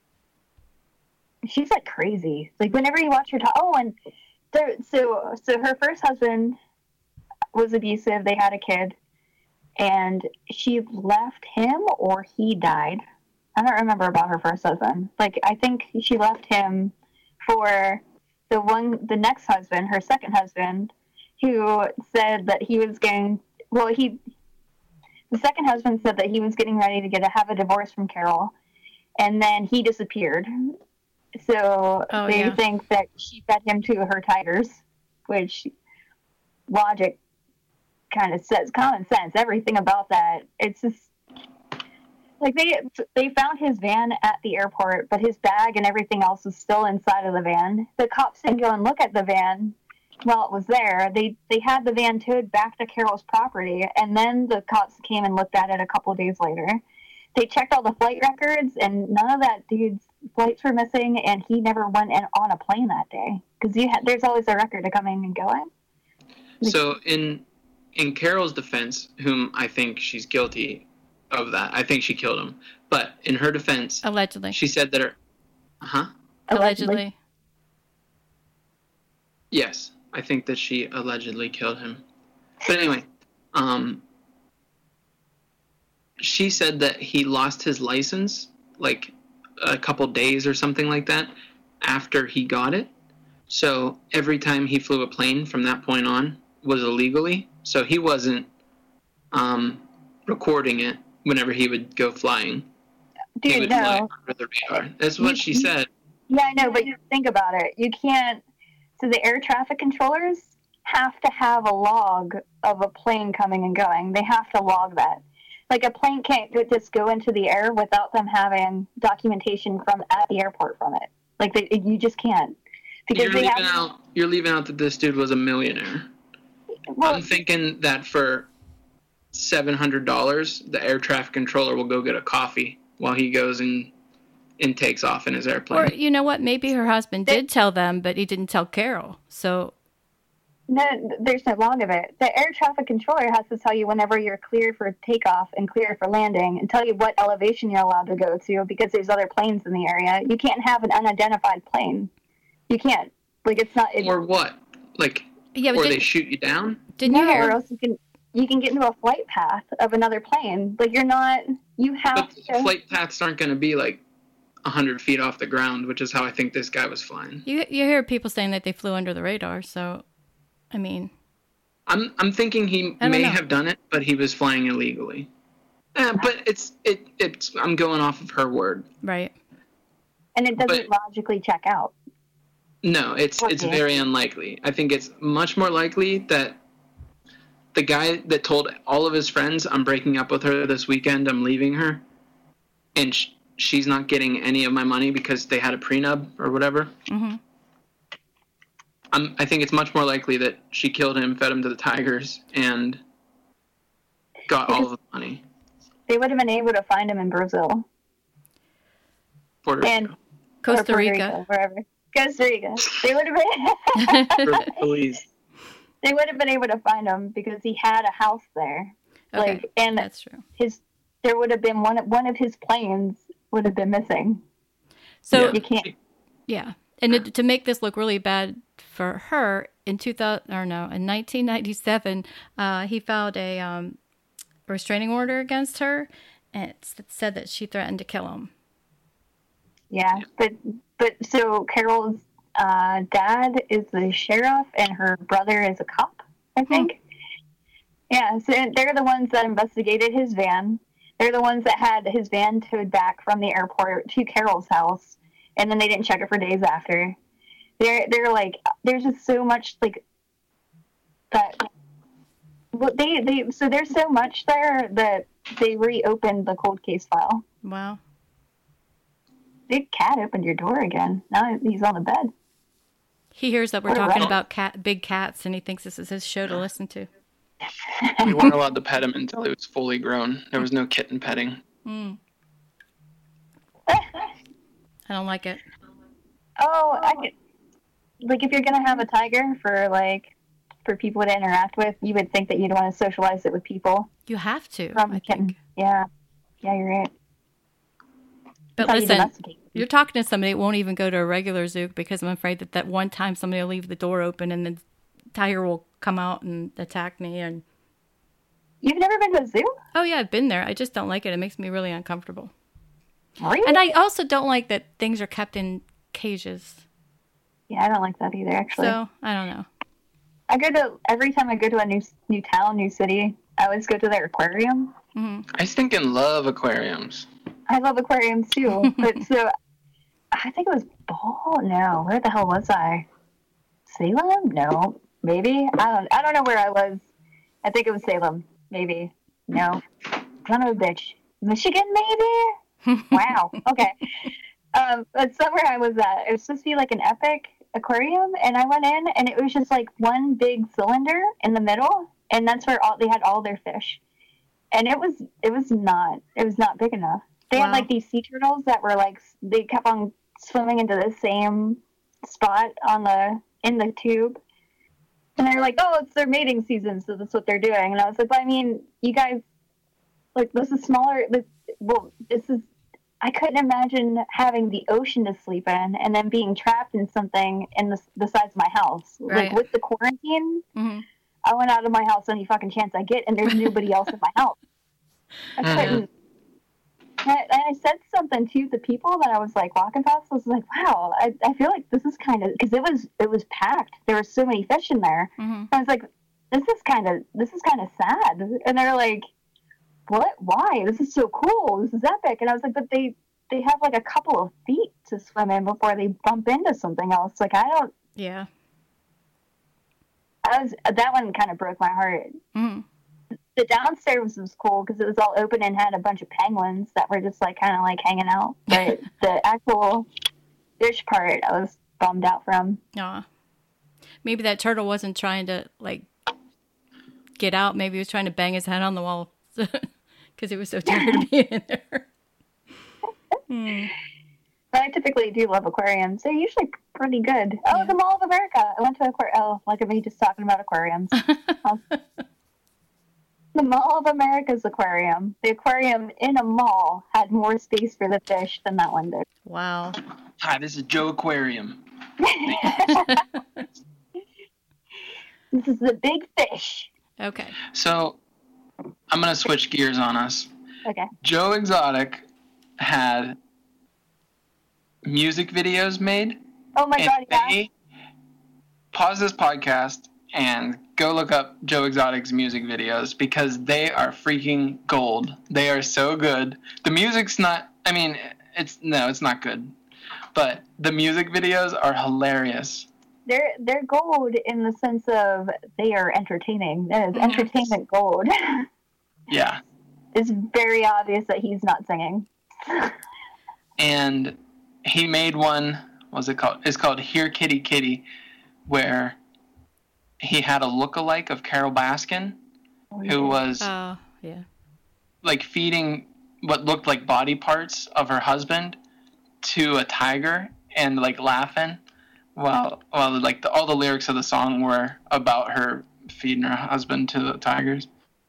She's like crazy. Like whenever you watch her talk. Oh, and so her first husband was abusive. They had a kid, and she left him or he died. I don't remember about her first husband. Like I think she left him for the next husband, her second husband, who said that he was going. Well, the second husband said that he was getting ready to have a divorce from Carol, and then he disappeared. So they think that she fed him to her tigers, which logic kind of says common sense. Everything about that. It's just like they found his van at the airport, but his bag and everything else was still inside of the van. The cops didn't go and look at the van while it was there. They had the van towed back to Carol's property, and then the cops came and looked at it a couple of days later. They checked all the flight records, and none of that dude's flights were missing, and he never went on a plane that day because there's always a record of coming and going. So in Carol's defense, whom I think she's guilty of that, I think she killed him. But in her defense, allegedly, she said that allegedly. Yes, I think that she allegedly killed him. But anyway, she said that he lost his license like a couple days or something like that after he got it. So every time he flew a plane from that point on was illegally. So he wasn't recording it whenever he would go flying. Dude, he would fly under the radar. That's what she said. Yeah, I know, but you think about it. You can't. So the air traffic controllers have to have a log of a plane coming and going. They have to log that. Like a plane can't just go into the air without them having documentation from at the airport from it. Like you just can't. Because you're leaving out that this dude was a millionaire. Well, I'm thinking that for $700, the air traffic controller will go get a coffee while he goes and takes off in his airplane. Or you know what? Maybe her husband did tell them, but he didn't tell Carol. So no, there's no log of it. The air traffic controller has to tell you whenever you're clear for takeoff and clear for landing, and tell you what elevation you're allowed to go to because there's other planes in the area. You can't have an unidentified plane. You can't. Like it's not. Or what? Like. Yeah, or they shoot you down? Didn't you hear? Or else you can get into a flight path of another plane. Like you're not. You have to. Flight paths aren't going to be like 100 feet off the ground, which is how I think this guy was flying. You hear people saying that they flew under the radar. So, I mean, I'm thinking he may have done it, but he was flying illegally. But it's I'm going off of her word. Right. And it doesn't logically check out. No, it's very unlikely. I think it's much more likely that the guy that told all of his friends, I'm breaking up with her this weekend, I'm leaving her, and she's not getting any of my money because they had a prenup or whatever. Mm-hmm. I think it's much more likely that she killed him, fed him to the tigers, and got all of the money. They would have been able to find him in Brazil. Puerto Rico. Costa Rica. Wherever. Costa Rica. They would have been. Police. They would have been able to find him because he had a house there. Okay, and that's true. There would have been one of his planes would have been missing. So you can't. Yeah, and to make this look really bad for her, in 1997, he filed a restraining order against her, and it said that she threatened to kill him. Yeah, but so Carol's dad is the sheriff and her brother is a cop, I think. Yeah, so they're the ones that investigated his van. They're the ones that had his van towed back from the airport to Carol's house, and then they didn't check it for days after. They're like, there's just so much like that. Well, so there's so much there that they reopened the cold case file. Wow. Big cat opened your door again. Now he's on the bed. He hears that we're talking about big cats, and he thinks this is his show to listen to. We weren't allowed to pet him until he was fully grown. There was no kitten petting. I don't like it. Oh, I could, like if you're gonna have a tiger for people to interact with, you would think that you'd want to socialize it with people. You have to. I think. Yeah, you're right. But listen, you're talking to somebody that won't even go to a regular zoo because I'm afraid that one time somebody will leave the door open and the tiger will come out and attack me. And you've never been to a zoo? Oh yeah, I've been there. I just don't like it. It makes me really uncomfortable. Really? And I also don't like that things are kept in cages. Yeah, I don't like that either, actually. So I don't know. Every time I go to a new town, new city, I always go to their aquarium. Mm-hmm. I stinking love aquariums. I love aquariums too, but so I think it was Ball. No, where the hell was I? Salem? No, maybe. I don't know where I was. I think it was Salem. Maybe. No. Son of a bitch. Michigan, maybe. Wow. Okay. But somewhere I was at, it was supposed to be like an epic aquarium, and I went in, and it was just like one big cylinder in the middle, and that's where they had all their fish, and it was not big enough. They had like these sea turtles that were like they kept on swimming into the same spot in the tube, and they're like, oh, it's their mating season, so that's what they're doing. And I was like, well, I mean, you guys, like this is smaller. I couldn't imagine having the ocean to sleep in and then being trapped in something in the size of my house. Right. Like with the quarantine, Mm-hmm. I went out of my house any fucking chance I get, and there's nobody else in my house. I couldn't. And I said something to the people that I was like walking past. I was like, "Wow, I feel like this is kind of because it was packed. There were so many fish in there. Mm-hmm. I was like, this is kind of sad." And they're like, "What? Why? This is so cool. This is epic." And I was like, "But they have like a couple of feet to swim in before they bump into something else. Like I don't." Yeah. That one kind of broke my heart. Mm-hmm. The downstairs was cool because it was all open and had a bunch of penguins that were just like kind of like hanging out. But the actual fish part, I was bummed out from. Aw. Maybe that turtle wasn't trying to like get out. Maybe he was trying to bang his head on the wall because he was so tired of being in there. But I typically do love aquariums. They're usually pretty good. Oh, yeah. The Mall of America. I went to an aquarium. Oh, like me just talking about aquariums. The Mall of America's aquarium. The aquarium in a mall had more space for the fish than that one did. Wow. Hi, this is Joe Aquarium. This is the big fish. Okay. So, I'm going to switch gears on us. Okay. Joe Exotic had music videos made. Oh my God, yeah. Pause this podcast and go look up Joe Exotic's music videos because they are freaking gold. They are so good. The music's not, I mean, it's not good. But the music videos are hilarious. They're gold in the sense of they are entertaining. That is entertainment gold. Yeah. It's very obvious that he's not singing. And he made one, what's it called? It's called Here Kitty Kitty, where he had a lookalike of Carol Baskin, who was like feeding what looked like body parts of her husband to a tiger and like laughing while like all the lyrics of the song were about her feeding her husband to the tigers.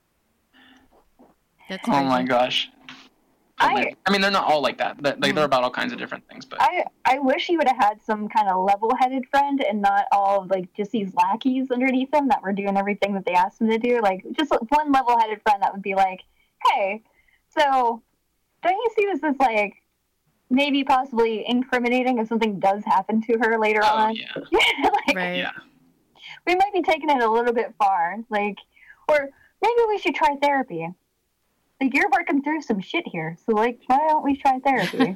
That's oh my gosh. I mean, they're not all like that. They're about all kinds of different things. But I wish he would have had some kind of level-headed friend and not all of, like, just these lackeys underneath him that were doing everything that they asked him to do. Like, just one level-headed friend that would be like, hey, so don't you see this as, like, maybe possibly incriminating if something does happen to her later on. Yeah. Like, Right. Yeah. we might be taking it a little bit far. Like, or maybe we should try therapy. Like, you're working through some shit here, so like, why don't we try therapy?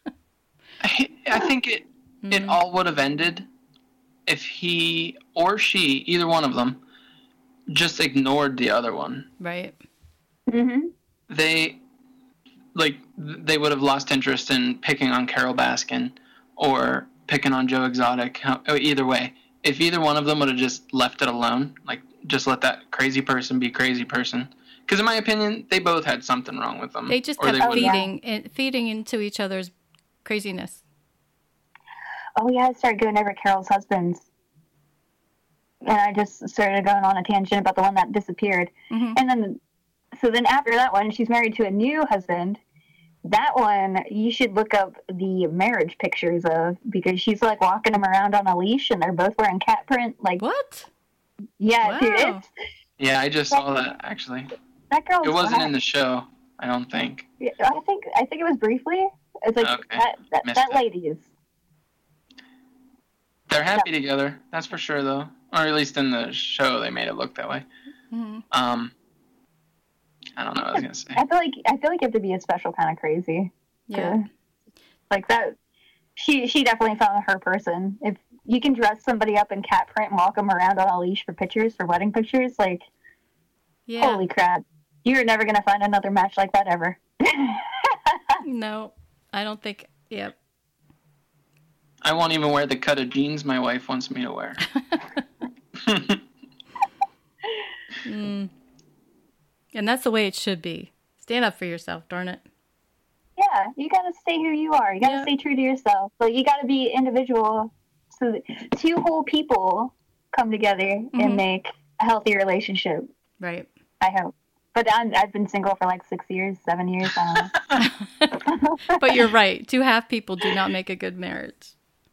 I think it all would have ended if he or she, either one of them, just ignored the other one. Right. Mm-hmm. They would have lost interest in picking on Carol Baskin or picking on Joe Exotic. Either way, if either one of them would have just left it alone, like just let that crazy person be crazy person. Because in my opinion, they both had something wrong with them. They just or kept would've- feeding into each other's craziness. Oh yeah, I started going over Carol's husbands. And I just started going on a tangent about the one that disappeared. Mm-hmm. And then after that one, she's married to a new husband. That one, you should look up the marriage pictures of, because she's like walking him around on a leash and they're both wearing cat print. Like, What? yeah, Wow. dude, Yeah, I just saw that, actually. that girl's It wasn't hot. in the show, I don't think. Yeah, I think it was briefly. It's like Okay. Missed that it. lady is. They're happy together, that's for sure, though. Or at least in the show, they made it look that way. Mm-hmm. I don't know what I was going to say. I feel like you have to be a special kind of crazy. Yeah. Like that. She definitely found her person. If you can dress somebody up in cat print and walk them around on a leash for pictures, for wedding pictures, like, Yeah. holy crap. You're never going to find another match like that ever. No, I don't think. Yep. I won't even wear the cut of jeans my wife wants me to wear. And that's the way it should be. Stand up for yourself, darn it. Yeah, you got to stay who you are. You got to stay true to yourself. Like, you got to be individual so that two whole people come together and make a healthy relationship. Right. I hope. But I've been single for like 6 years, 7 years. I don't know. But you're right. Two half people do not make a good marriage.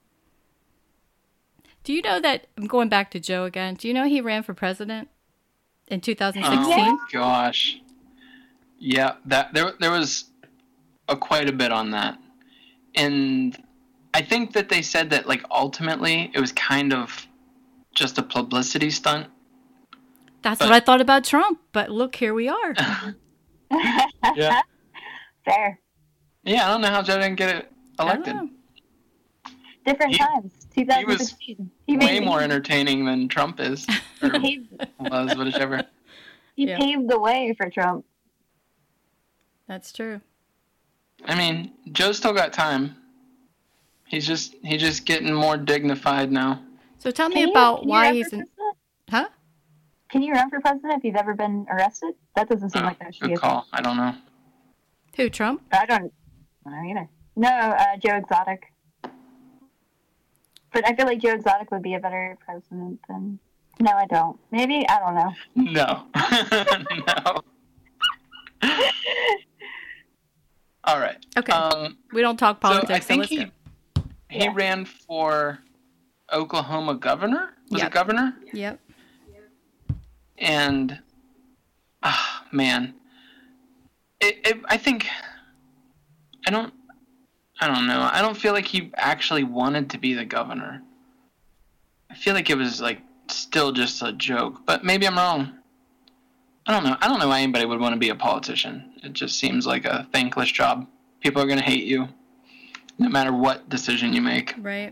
Do you know that, I'm going back to Joe again, do you know he ran for president in 2016? Oh, gosh. Yeah, that there was quite a bit on that. And I think that they said that, like, ultimately it was kind of just a publicity stunt. That's what I thought about Trump, but look, here we are. Yeah. Fair. Yeah, I don't know how Joe didn't get it elected. I don't know. Different times. 2016. He Way more entertaining than Trump is. Or was, whichever. He Yeah. paved the way for Trump. That's true. I mean, Joe's still got time. He's just getting more dignified now. So tell me Can you about why run he's for in... president? Huh? Can you run for president if you've ever been arrested? That doesn't seem like that should be Good a thing. call. I don't know. Who, Trump? I don't know either. No, Joe Exotic. But I feel like Joe Exotic would be a better president than... No, I don't. Maybe? I don't know. No. No. All right. Okay. We don't talk politics, So I think let's go. he Yeah. ran for Oklahoma governor. Was Yep. it governor? Yep. And man, I think I don't know. I don't feel like he actually wanted to be the governor. I feel like it was like still just a joke, but maybe I'm wrong. I don't know. I don't know why anybody would want to be a politician. It just seems like a thankless job. People are going to hate you no matter what decision you make. Right.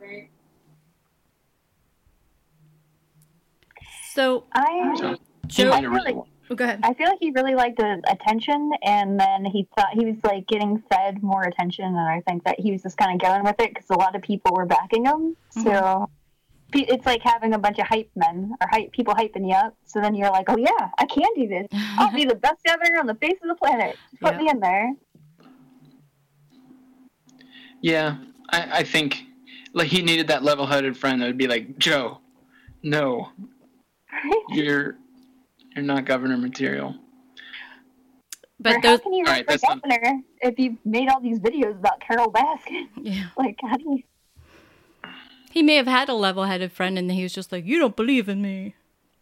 So, So, Joe- he might I have feel really like- oh, go ahead. I feel like he really liked the attention, and then he thought he was like getting fed more attention, and I think that he was just kind of going with it because a lot of people were backing him. So it's like having a bunch of hype men or people hyping you up. So then you're like, oh yeah, I can do this. I'll be the best governor on the face of the planet. Just put Yeah. me in there. Yeah, I think like he needed that level-headed friend that would be like, Joe, no, you're not governor material. But Or how those, can you All run right, for that's not- governor if you've made all these videos about Carol Baskin? yeah. Like, how do you... He may have had a level-headed friend, and he was just like, "You don't believe in me,"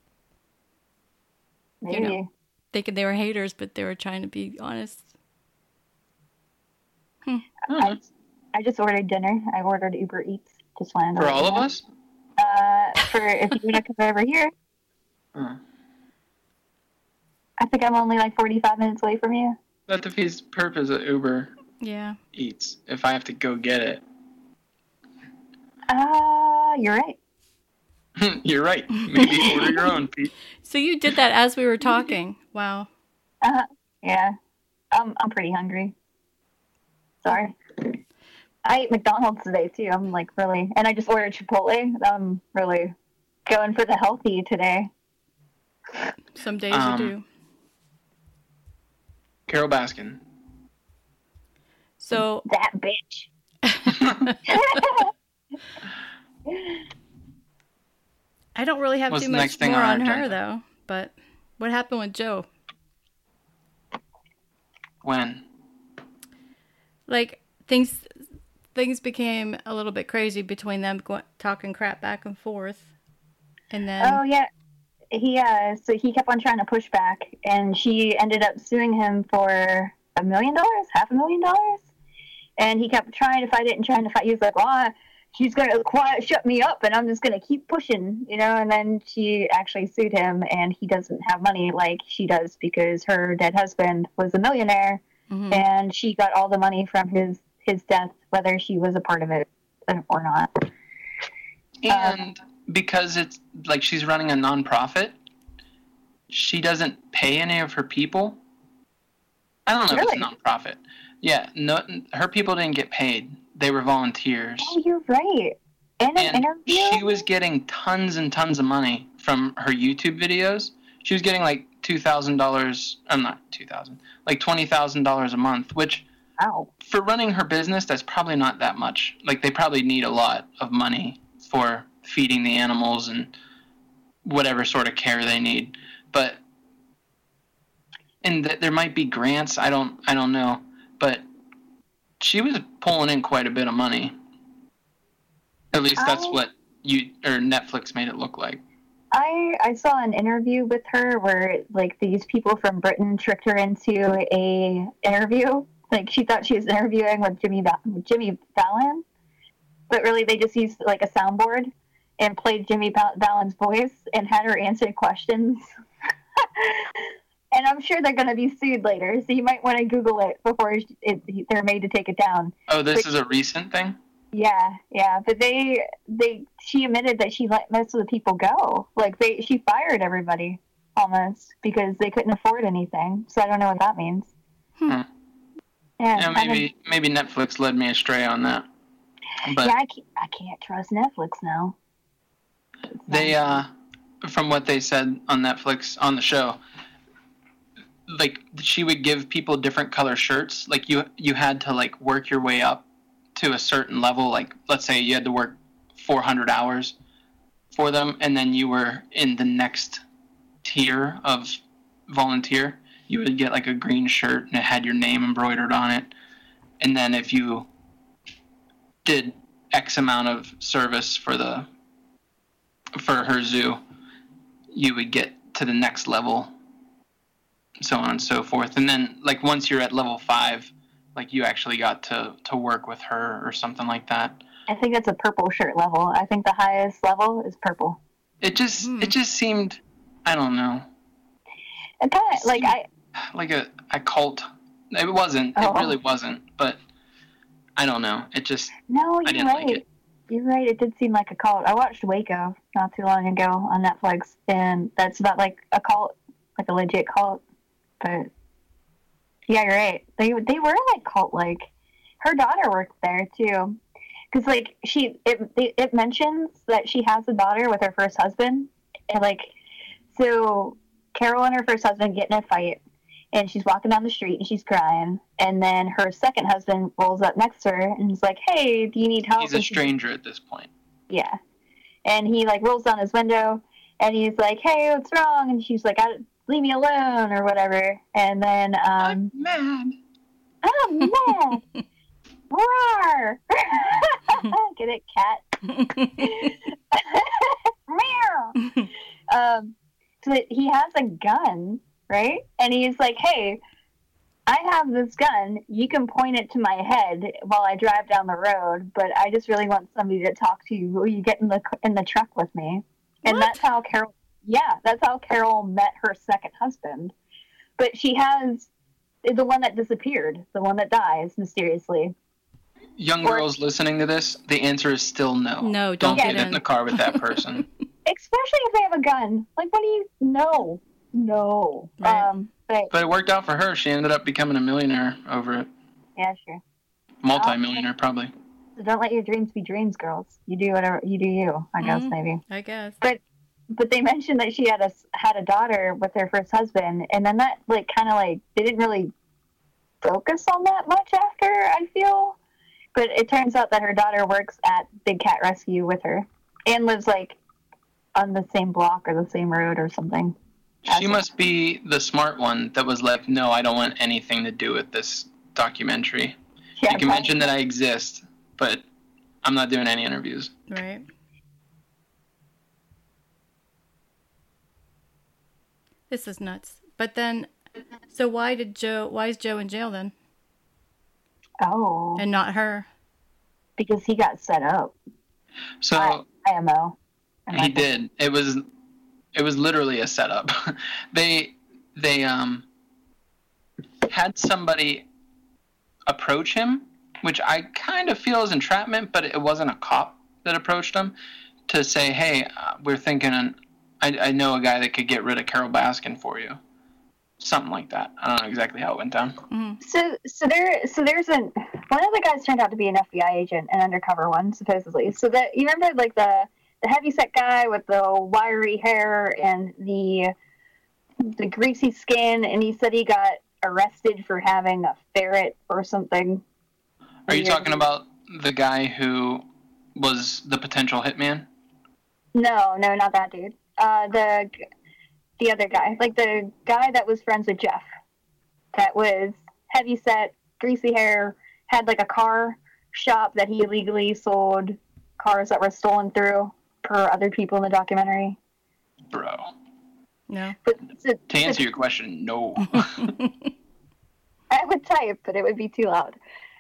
Maybe. You know. thinking they were haters, but they were trying to be honest. I just ordered dinner. I ordered Uber Eats. Just wanted to For let all you of know. us? For if you want to come over here. Huh. I think I'm only like 45 minutes away from you. That defeats the purpose of Uber Yeah. Eats if I have to go get it. You're right. You're right. Maybe order your own, Pete. So you did that as we were talking. Wow. Yeah. I'm pretty hungry. Sorry. I ate McDonald's today too. I'm like really, and I just ordered Chipotle. I'm really going for the healthy today. Some days you do. Carol Baskin. So That bitch. I don't really have What's too the much next thing more on on our her agenda? though. But what happened with Joe? When? Like things became a little bit crazy between them talking crap back and forth. And then Oh yeah. So he kept on trying to push back, and she ended up suing him for $1 million, $500,000. And he kept trying to fight it and trying to fight. He was like, well, she's going to shut me up, and I'm just going to keep pushing, you know. And then she actually sued him, and he doesn't have money like she does because her dead husband was a millionaire, and she got all the money from his death, whether she was a part of it or not. And because it's like she's running a nonprofit, she doesn't pay any of her people. I don't know if it's a nonprofit. Yeah, no, her people didn't get paid. They were volunteers. Oh, you're right. In an interview? She was getting tons and tons of money from her YouTube videos. She was getting like $2,000. Not $2,000. Like $20,000 a month, which for running her business, that's probably not that much. Like they probably need a lot of money for feeding the animals and whatever sort of care they need. But and there might be grants. I don't know. But she was pulling in quite a bit of money. At least that's what Netflix made it look like. I saw an interview with her where like these people from Britain tricked her into a interview. Like she thought she was interviewing with Jimmy Fallon, but really they just used like a soundboard and played Jimmy Fallon's voice and had her answer questions. And I'm sure they're going to be sued later, so you might want to Google it before they're made to take it down. Oh, this is a recent thing? Yeah, but she admitted that she let most of the people go. Like she fired everybody almost because they couldn't afford anything. So I don't know what that means. Yeah, maybe Netflix led me astray on that. But yeah, I can't trust Netflix now. They from what they said on Netflix on the show, like she would give people different color shirts. Like you had to like work your way up to a certain level. Like let's say you had to work 400 hours for them, and then you were in the next tier of volunteer. You would get like a green shirt and it had your name embroidered on it. And then if you did X amount of service for her zoo, you would get to the next level, so on and so forth. And then like once you're at level 5, like you actually got to work with her or something like that. I think that's a purple shirt level. I think the highest level is purple. It just seemed, I don't know. It kind of like a cult. It wasn't. It really wasn't. But I don't know. It just I didn't like it. You're right. It did seem like a cult. I watched Waco not too long ago on Netflix, and that's about like a cult, like a legit cult. But yeah, you're right. They were like cult like. Her daughter worked there too, because like it mentions that she has a daughter with her first husband, and like so Carol and her first husband get in a fight, and she's walking down the street and she's crying, and then her second husband rolls up next to her and is like, "Hey, do you need help?" He's a stranger at this point. Yeah, and he like rolls down his window and he's like, "Hey, what's wrong?" And she's like, "Leave me alone," or whatever. And then I'm mad. I'm mad. Roar! Get it, cat? Meow. So he has a gun, right? And he's like, "Hey, I have this gun. You can point it to my head while I drive down the road, but I just really want somebody to talk to you. Will you get in the truck with me? And What? that's how Carol. Yeah, that's how Carol met her second husband. But she has the one that disappeared, the one that dies mysteriously. Young girls listening to this, the answer is still no. No, Don't don't get get in the car with that person. Especially if they have a gun. Like, what do you? No. Right. But it worked out for her. She ended up becoming a millionaire over it. Yeah, sure. Multi-millionaire, probably. So don't let your dreams be dreams, girls. You do whatever you do. You, I guess, maybe. I guess. But they mentioned that she had a daughter with her first husband, and then that they didn't really focus on that much after. I feel, but it turns out that her daughter works at Big Cat Rescue with her, and lives on the same block or the same road or something. She must be the smart one that was like, no, I don't want anything to do with this documentary. Yeah, you can mention that I exist, but I'm not doing any interviews. Right. This is nuts. But then, so why is Joe in jail then? Oh, And not her? because he got set up. So IMO. he did. It was literally a setup. They had somebody approach him, which I kind of feel is entrapment, but it wasn't a cop that approached him to say, hey, we're thinking, I know a guy that could get rid of Carol Baskin for you. Something like that. I don't know exactly how it went down. Mm-hmm. So there's one of the guys turned out to be an FBI agent, an undercover one, supposedly. So that you remember the heavyset guy with the wiry hair and the greasy skin, and he said he got arrested for having a ferret or something. Are you talking about the guy who was the potential hitman? No, not that dude. The other guy, like the guy that was friends with Jeff, that was heavyset, greasy hair, had like a car shop that he illegally sold cars that were stolen through per other people in the documentary. Bro. No. But To answer your question, no. I would type, but it would be too loud.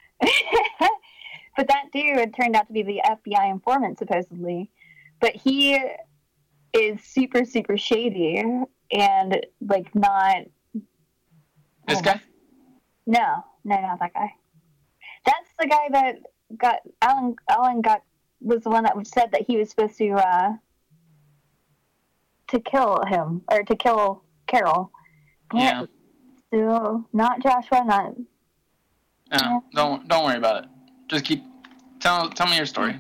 But that dude turned out to be the FBI informant, supposedly. But he is super, super shady and, like, not... This guy? No, not that guy. That's the guy that got... Alan was the one that said that he was supposed to kill him, or to kill Carol. Yeah. So, not Joshua, not... No, don't worry about it. Just keep... Tell me your story.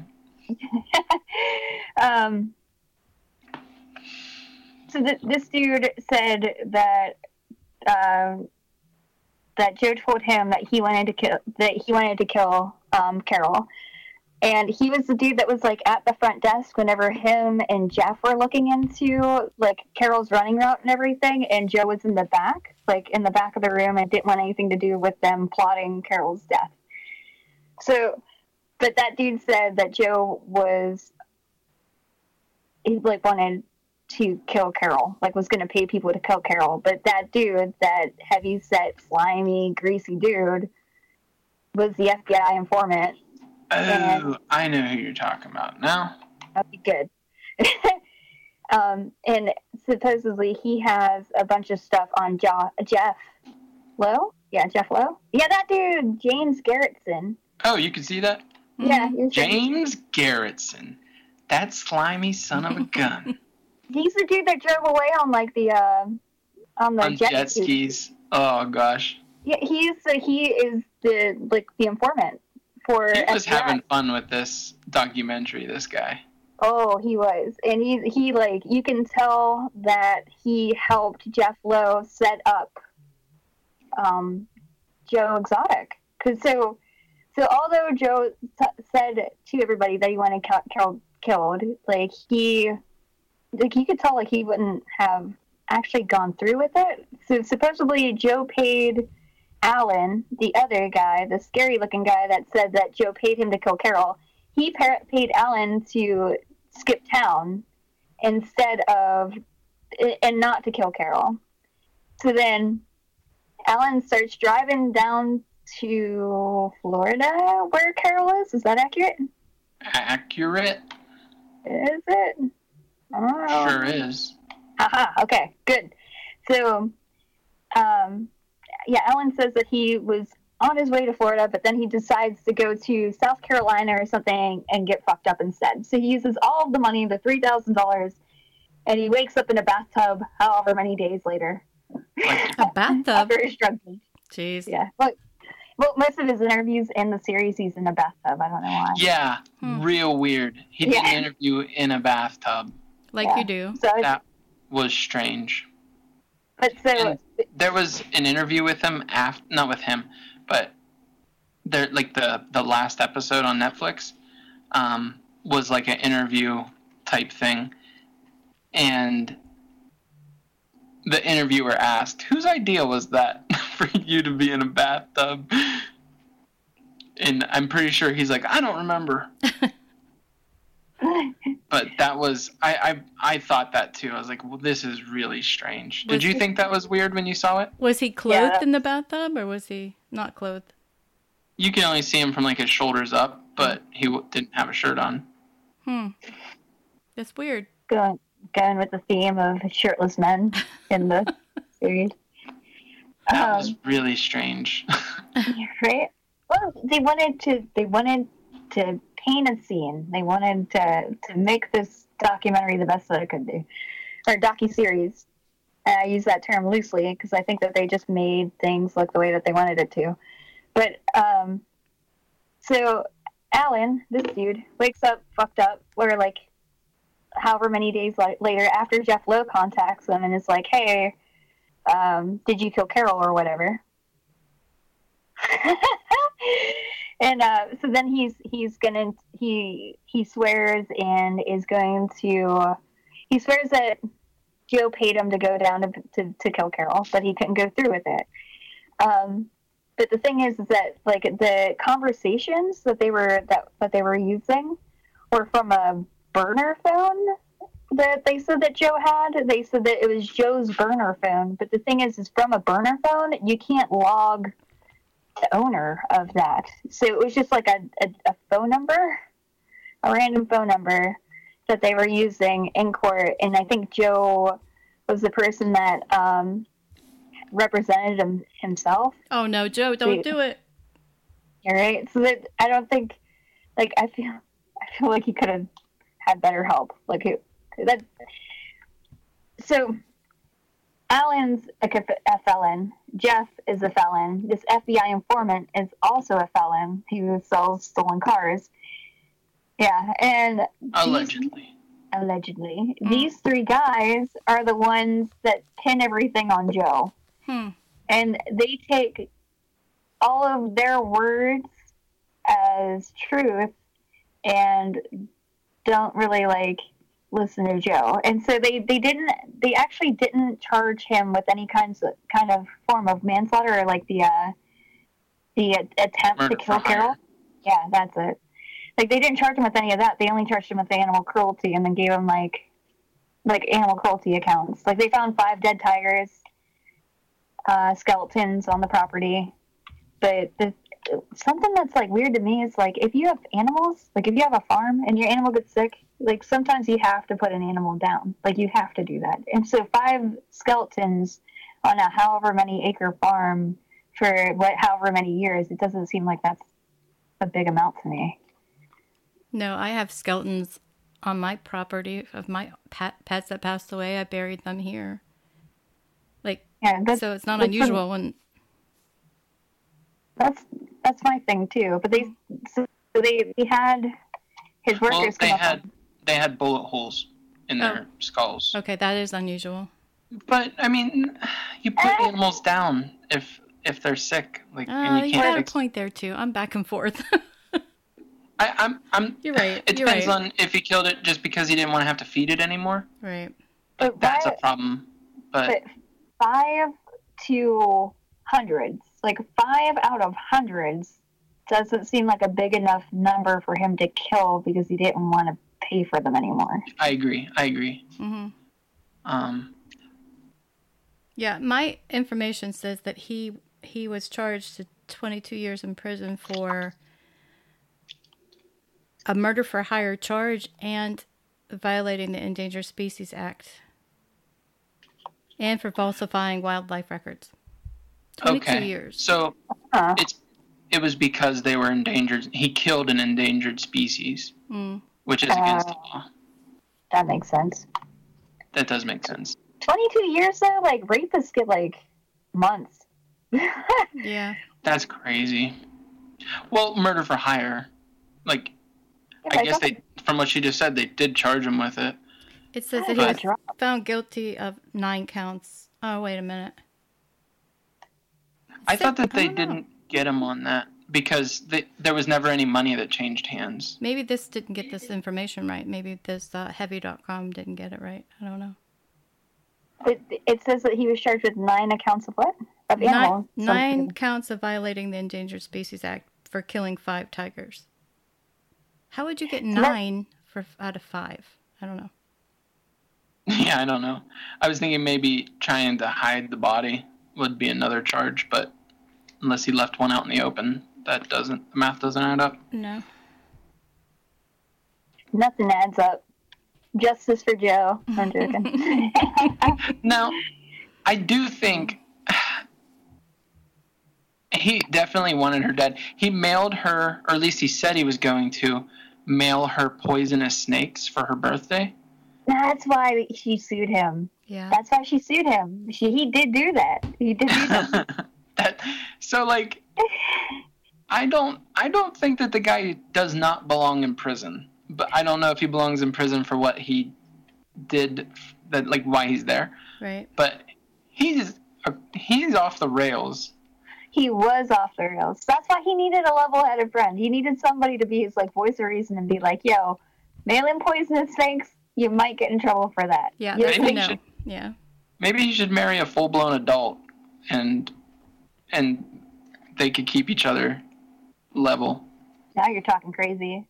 So this dude said that Joe told him that he wanted to kill Carol, and he was the dude that was like at the front desk whenever him and Jeff were looking into like Carol's running route and everything, and Joe was in the back, like in the back of the room, and didn't want anything to do with them plotting Carol's death. So, but that dude said that Joe wanted to kill Carol, like was going to pay people to kill Carol. But that dude, that heavy-set, slimy, greasy dude, was the FBI informant. Oh, I know who you're talking about now. That'd be good. And supposedly he has a bunch of stuff on Jeff Lowe? Yeah, Jeff Lowe? Yeah, that dude, James Garretson. Oh, you can see that? Yeah. James Garretson. That slimy son of a gun. He's the dude that drove away on like on jet skis. Oh gosh. Yeah, he is the informant for He was FBI. having fun with this documentary, this guy. Oh, he was. And he like, you can tell that he helped Jeff Lowe set up Joe Exotic. So although Joe said to everybody that he wanted Carol killed, like you could tell like he wouldn't have actually gone through with it. So supposedly Joe paid Alan, the other guy, the scary looking guy that said that Joe paid him to kill Carol. He paid Alan to skip town instead of, and not to kill Carol. So then Alan starts driving down to Florida, where Carol is. Is that accurate? Accurate? Is it? Oh. Sure is. Haha, okay, good. So, yeah, Alan says that he was on his way to Florida, but then he decides to go to South Carolina or something and get fucked up instead. So he uses all of the money, the $3,000, and he wakes up in a bathtub however many days later. A bathtub? After his drug use. Jeez. Yeah. Well, most of his interviews in the series, he's in a bathtub. I don't know why. Yeah, real weird. He did an interview in a bathtub. Like you do. So that was strange. But so and there was an interview with him not with him, but there, like the last episode on Netflix, was like an interview type thing, and the interviewer asked, "Whose idea was that for you to be in a bathtub?" And I'm pretty sure he's like, "I don't remember." But that was I thought that too. I was like, well, this is really strange. Did you think that was weird when you saw it? Was he clothed in the bathtub, or was he not clothed? You can only see him from like his shoulders up, but he didn't have a shirt on. That's weird. Going with the theme of shirtless men in the series. That was really strange. Right? Well, they wanted to paint a scene. They wanted to make this documentary the best that it could be, or docuseries. I use that term loosely because I think that they just made things look the way that they wanted it to. But so Alan, this dude, wakes up fucked up, or like however many days later, after Jeff Lowe contacts him and is like, "Hey, did you kill Carol or whatever?" And so then he swears and is going to, he swears that Joe paid him to go down to kill Carol, but he couldn't go through with it. But the thing is that like the conversations that they were using were from a burner phone that they said that Joe had. They said that it was Joe's burner phone, but the thing is from a burner phone you can't log the owner of that. So it was just like a phone number, a random phone number that they were using in court. And I think Joe was the person that represented himself. Oh no, Joe, don't do it. All right. So that I don't think, like, I feel like he could have had better help. Like that. So Alan's a felon. Jeff is a felon. This FBI informant is also a felon who sells stolen cars. Yeah, and Allegedly. These three guys are the ones that pin everything on Joe. And they take all of their words as truth and don't really like listen to Joe. And so they actually didn't charge him with any kind of form of manslaughter, or like the attempt Murder to kill for hire. Carol. Yeah, that's it. Like they didn't charge him with any of that. They only charged him with animal cruelty and then gave him like animal cruelty accounts. Like they found 5 dead tigers, skeletons on the property. But something that's like weird to me is like if you have animals, like if you have a farm and your animal gets sick, like sometimes you have to put an animal down. Like you have to do that. And so 5 skeletons on a however many acre farm for however many years, it doesn't seem like that's a big amount to me. No, I have skeletons on my property of my pets that passed away. I buried them here. Like, yeah, so it's not unusual when. That's my thing too. But they had his workers they had bullet holes in their skulls. Okay, that is unusual. But I mean, you put animals down if they're sick, like and you got can't a fix. point there too. I'm back and forth. I'm. You're right. It depends on if he killed it just because he didn't want to have to feed it anymore. Right. But that's a problem. But 5 to hundreds, like 5 out of hundreds, doesn't seem like a big enough number for him to kill because he didn't want to pay for them anymore. I agree. Mm-hmm. Yeah, my information says that he was charged to 22 years in prison for a murder for hire charge and violating the Endangered Species Act and for falsifying wildlife records. 22 years. So it was because they were endangered. He killed an endangered species, which is against the law. That makes sense. That does make sense. 22 years though, like rapists get like months. Yeah. That's crazy. Well, murder for hire, like, I guess they, from what she just said, they did charge him with it. It says that he was found guilty of 9 counts. Oh, wait a minute. I thought that they didn't get him on that because there was never any money that changed hands. Maybe this didn't get this information right. Maybe this heavy.com didn't get it right. I don't know. It says that he was charged with 9 accounts of what? Of animals. 9 counts of violating the Endangered Species Act for killing 5 tigers. How would you get 9 out of 5? I don't know. Yeah, I don't know. I was thinking maybe trying to hide the body would be another charge, but unless he left one out in the open, the math doesn't add up. No. Nothing adds up. Justice for Joe. I'm joking. Now, I do think he definitely wanted her dead. He mailed her, or at least he said he was going to, mail her poisonous snakes for her birthday. That's why she sued him. Yeah. That's why she sued him. He did do that. He did do that. So, like, I don't think that the guy does not belong in prison. But I don't know if he belongs in prison for what he did, like why he's there. Right. But he's off the rails. He was off the rails. That's why he needed a level-headed friend. He needed somebody to be his like voice of reason and be like, "Yo, mailing poisonous snakes, you might get in trouble for that." Yeah. Yeah. Maybe he should marry a full-blown adult, and they could keep each other level. Now you're talking crazy.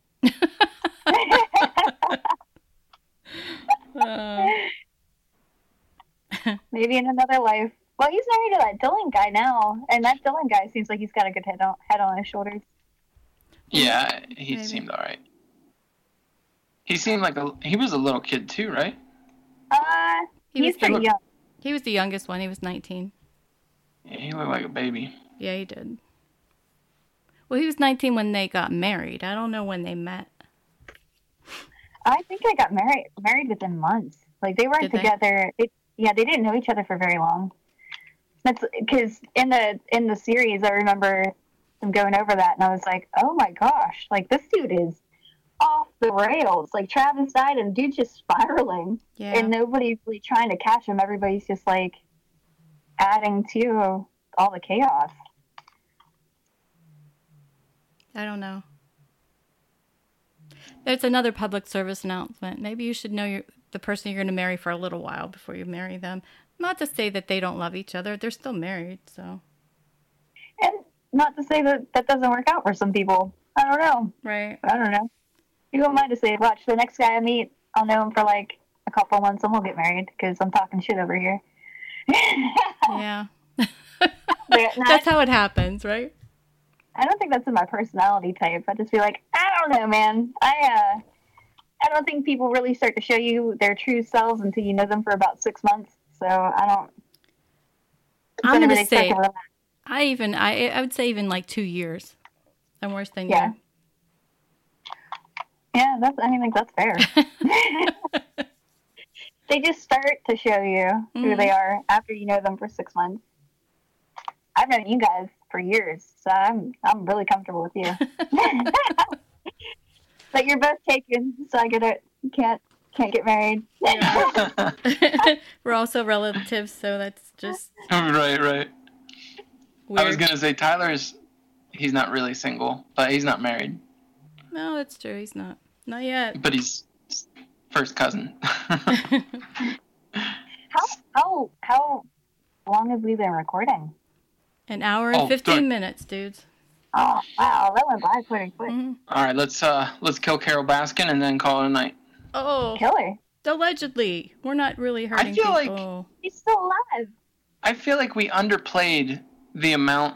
Maybe in another life. Well, he's married to that Dylan guy now, and that Dylan guy seems like he's got a good head on his shoulders. Yeah, he seemed all right. He seemed like he was a little kid too, right? He's pretty young. He was the youngest one. He was 19. Yeah, he looked like a baby. Yeah, he did. Well, he was 19 when they got married. I don't know when they met. I think they got married within months. Like, they weren't together. They didn't know each other for very long. That's because in the series, I remember them going over that, and I was like, oh my gosh, like, this dude is off the rails. Like, Travis died, and dude's just spiraling. Yeah. And nobody's really trying to catch him. Everybody's just, like, adding to all the chaos. I don't know. It's another public service announcement. Maybe you should know the person you're going to marry for a little while before you marry them. Not to say that they don't love each other. They're still married, so. And not to say that doesn't work out for some people. I don't know. Right. I don't know. You don't mind to say, watch, the next guy I meet, I'll know him for like a couple months and we'll get married because I'm talking shit over here. Yeah. That's how it happens, right? I don't think that's in my personality type. I'd just be like, I don't know, man. I don't think people really start to show you their true selves until you know them for about 6 months. So I'm going to say, I would say even like 2 years. I'm worse than you. Yeah, I think that's fair. They just start to show you who they are after you know them for 6 months. I've known you guys for years, so I'm really comfortable with you. But you're both taken, so I get it. Can't get married. Yeah. We're also relatives, so that's just right. Weird. I was gonna say he's not really single, but he's not married. No, that's true. He's not yet. But he's first cousin. How long have we been recording? An hour and 15 minutes, dudes. Oh wow, that went by pretty quick. Mm-hmm. All right, let's kill Carol Baskin and then call it a night. Oh, kill her. Allegedly, we're not really hurting I feel people. Like he's still alive. I feel like we underplayed the amount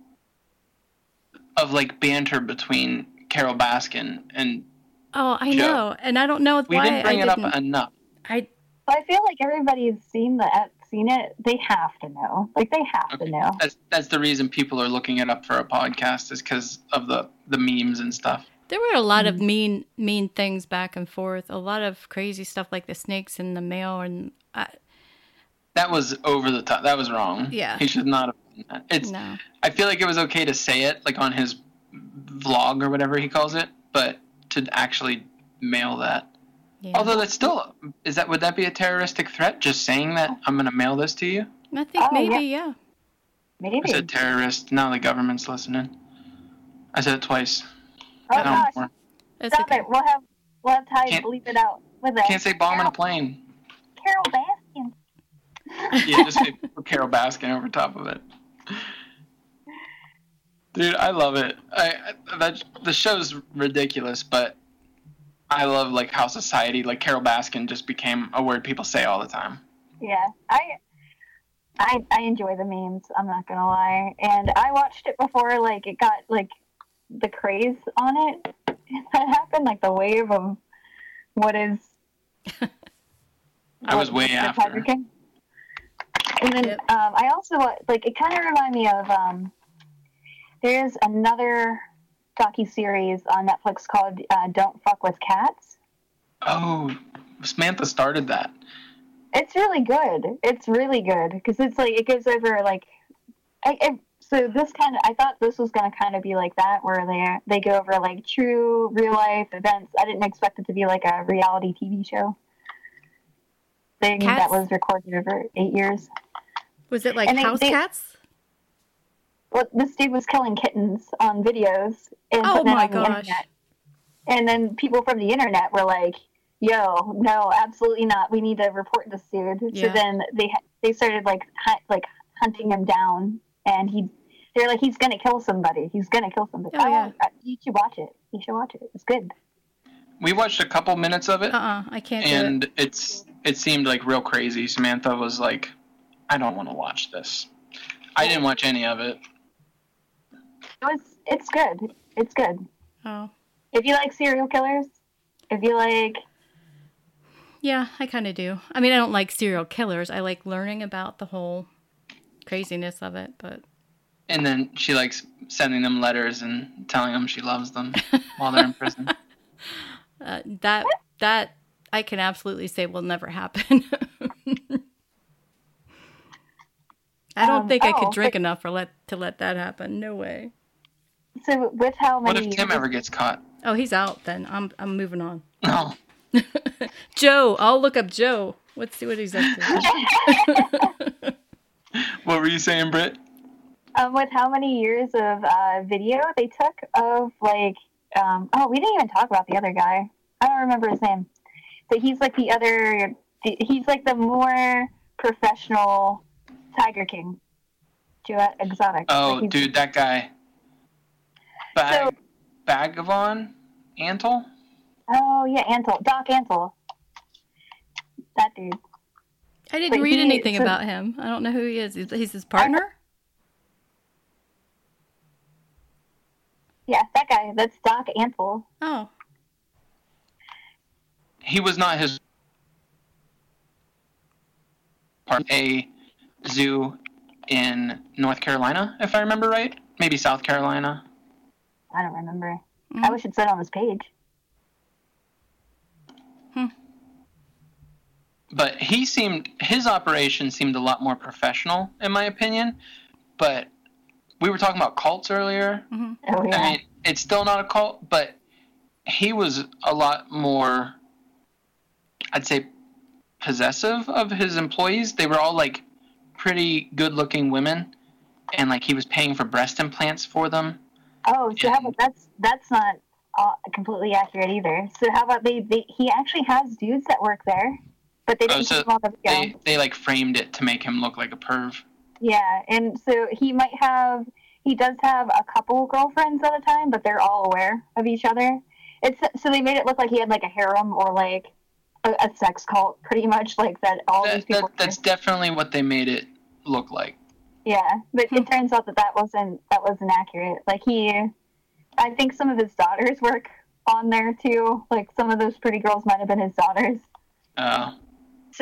of like banter between Carol Baskin and Oh, I Joe. know, and I don't know We why didn't bring I it didn't. up enough. I I feel like everybody's seen it. They have to know. Like, they have to know. That's the reason people are looking it up for a podcast, is because of the memes and stuff. There were a lot of mean things back and forth. A lot of crazy stuff like the snakes in the mail, and That was over the top. That was wrong. Yeah. He should not have done that. no. I feel like it was okay to say it, like on his vlog or whatever he calls it, but to actually mail that. Yeah. Although that's still, would that be a terroristic threat? Just saying that I'm going to mail this to you? I think Oh, maybe, yeah. Maybe. I said terrorist. Now the government's listening. I said it twice. Oh, I don't gosh. more. That's Stop okay. it. We'll have Ty Can't- bleep it out with a Can't say bomb in a plane. Carol Baskin. Yeah, just put Carol Baskin over top of it. Dude, I love it. The show's ridiculous, but I love like how society, like Carol Baskin, just became a word people say all the time. Yeah, I enjoy the memes. I'm not gonna lie, and I watched it before like it got like the craze on it. That happened, like the wave of what is. I was way after. Tiger King. And then Yep. I also like it. Kind of reminded me of there's another docu-series on Netflix called "Don't Fuck with Cats." Oh, Samantha started that. It's really good. It's really good because it's like it goes over like. So this I thought this was gonna kind of be like that, where they go over like true real life events. I didn't expect it to be like a reality TV show thing Cats? that was recorded over 8 years. Was it like And house cats? Well, this dude was killing kittens on videos and Oh putting it my on the gosh. internet. And then people from the internet were like, "Yo, no, absolutely not. We need to report this dude." Yeah. So then they started like hunting him down, and they're like, "He's gonna kill somebody. He's gonna kill somebody." Oh, yeah. You should watch it. You should watch it. It's good. We watched a couple minutes of it, I can't do and it seemed like real crazy. Samantha was like, "I don't want to watch this." I didn't watch any of it. It's good. It's good. Oh. If you like serial killers, if you like. Yeah, I kind of do. I mean, I don't like serial killers. I like learning about the whole craziness of it, but And then she likes sending them letters and telling them she loves them while they're in prison. that I can absolutely say will never happen. I don't think I could drink enough to let that happen. No way. So with how What many? if Tim ever gets caught? Oh, he's out then. I'm moving on. No. Joe, I'll look up Joe. Let's see what he's up to. What were you saying, Britt? With how many years of video they took of like, we didn't even talk about the other guy. I don't remember his name. So he's like he's like the more professional Tiger King, Joe Exotic. Oh, Like, dude, that guy. Bagavon Antle? Oh yeah, Antle, Doc Antle. That dude. I didn't But read anything so- about him. I don't know who he is. He's his partner? Yeah, that guy. That's Doc Antle. Oh. He was not his part a zoo in North Carolina, if I remember right. Maybe South Carolina. I don't remember. I wish it said on his page. But his operation seemed a lot more professional, in my opinion. But we were talking about cults earlier. Oh yeah. I mean, it's still not a cult, but he was a lot more, I'd say, possessive of his employees. They were all like pretty good-looking women, and like he was paying for breast implants for them. Oh, so how about that's not completely accurate either. So how about he actually has dudes that work there, but they didn't so keep him on the video. they like framed it to make him look like a perv. Yeah, and so he does have a couple girlfriends at a time, but they're all aware of each other. So they made it look like he had like a harem or like a sex cult, pretty much like that. All these people. That's definitely what they made it look like. Yeah, but it turns out that wasn't accurate. Like I think some of his daughters work on there too. Like some of those pretty girls might have been his daughters. Oh. So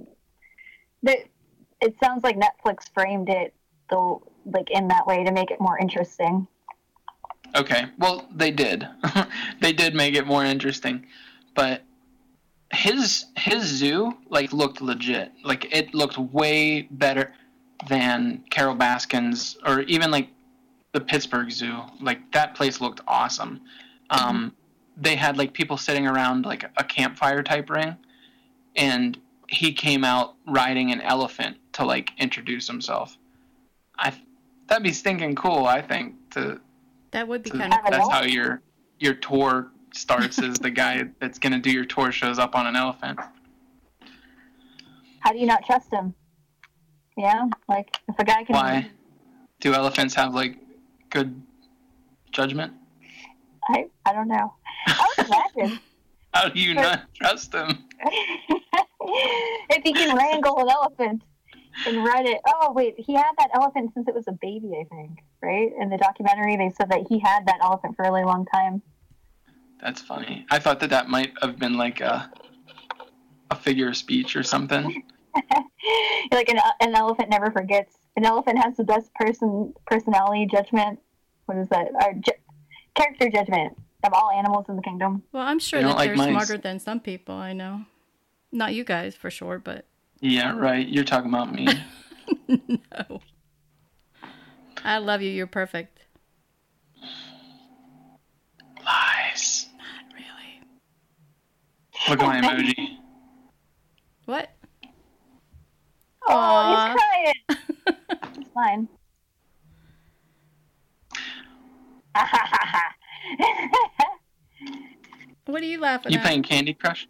it sounds like Netflix framed it in that way to make it more interesting. Okay, well, they did. They did make it more interesting, but his zoo looked legit. Like it looked way better than Carol Baskin's or even the Pittsburgh Zoo. Like that place looked awesome. They had people sitting around a campfire type ring, and he came out riding an elephant to introduce himself. That'd be stinking cool, I think. That would be kind of cool. That's how your tour starts. Is the guy that's gonna do your tour shows up on an elephant. How do you not trust him? Yeah, if a guy can. Why? Do elephants have good judgment? I don't know. I would imagine. How do you not trust him? If he can wrangle an elephant and ride it. Oh, wait. He had that elephant since it was a baby, I think. Right? In the documentary, they said that he had that elephant for a really long time. That's funny. I thought that might have been a figure of speech or something. An elephant never forgets. An elephant has the best personality judgment. What is that? Character judgment of all animals in the kingdom. Well, I'm sure that they're smarter than some people I know. Not you guys, for sure, but... Yeah, right. You're talking about me. No. I love you. You're perfect. Lies. Not really. Look at my emoji. What? Oh, he's crying. It's fine. What are you laughing You at? playing Candy Crush?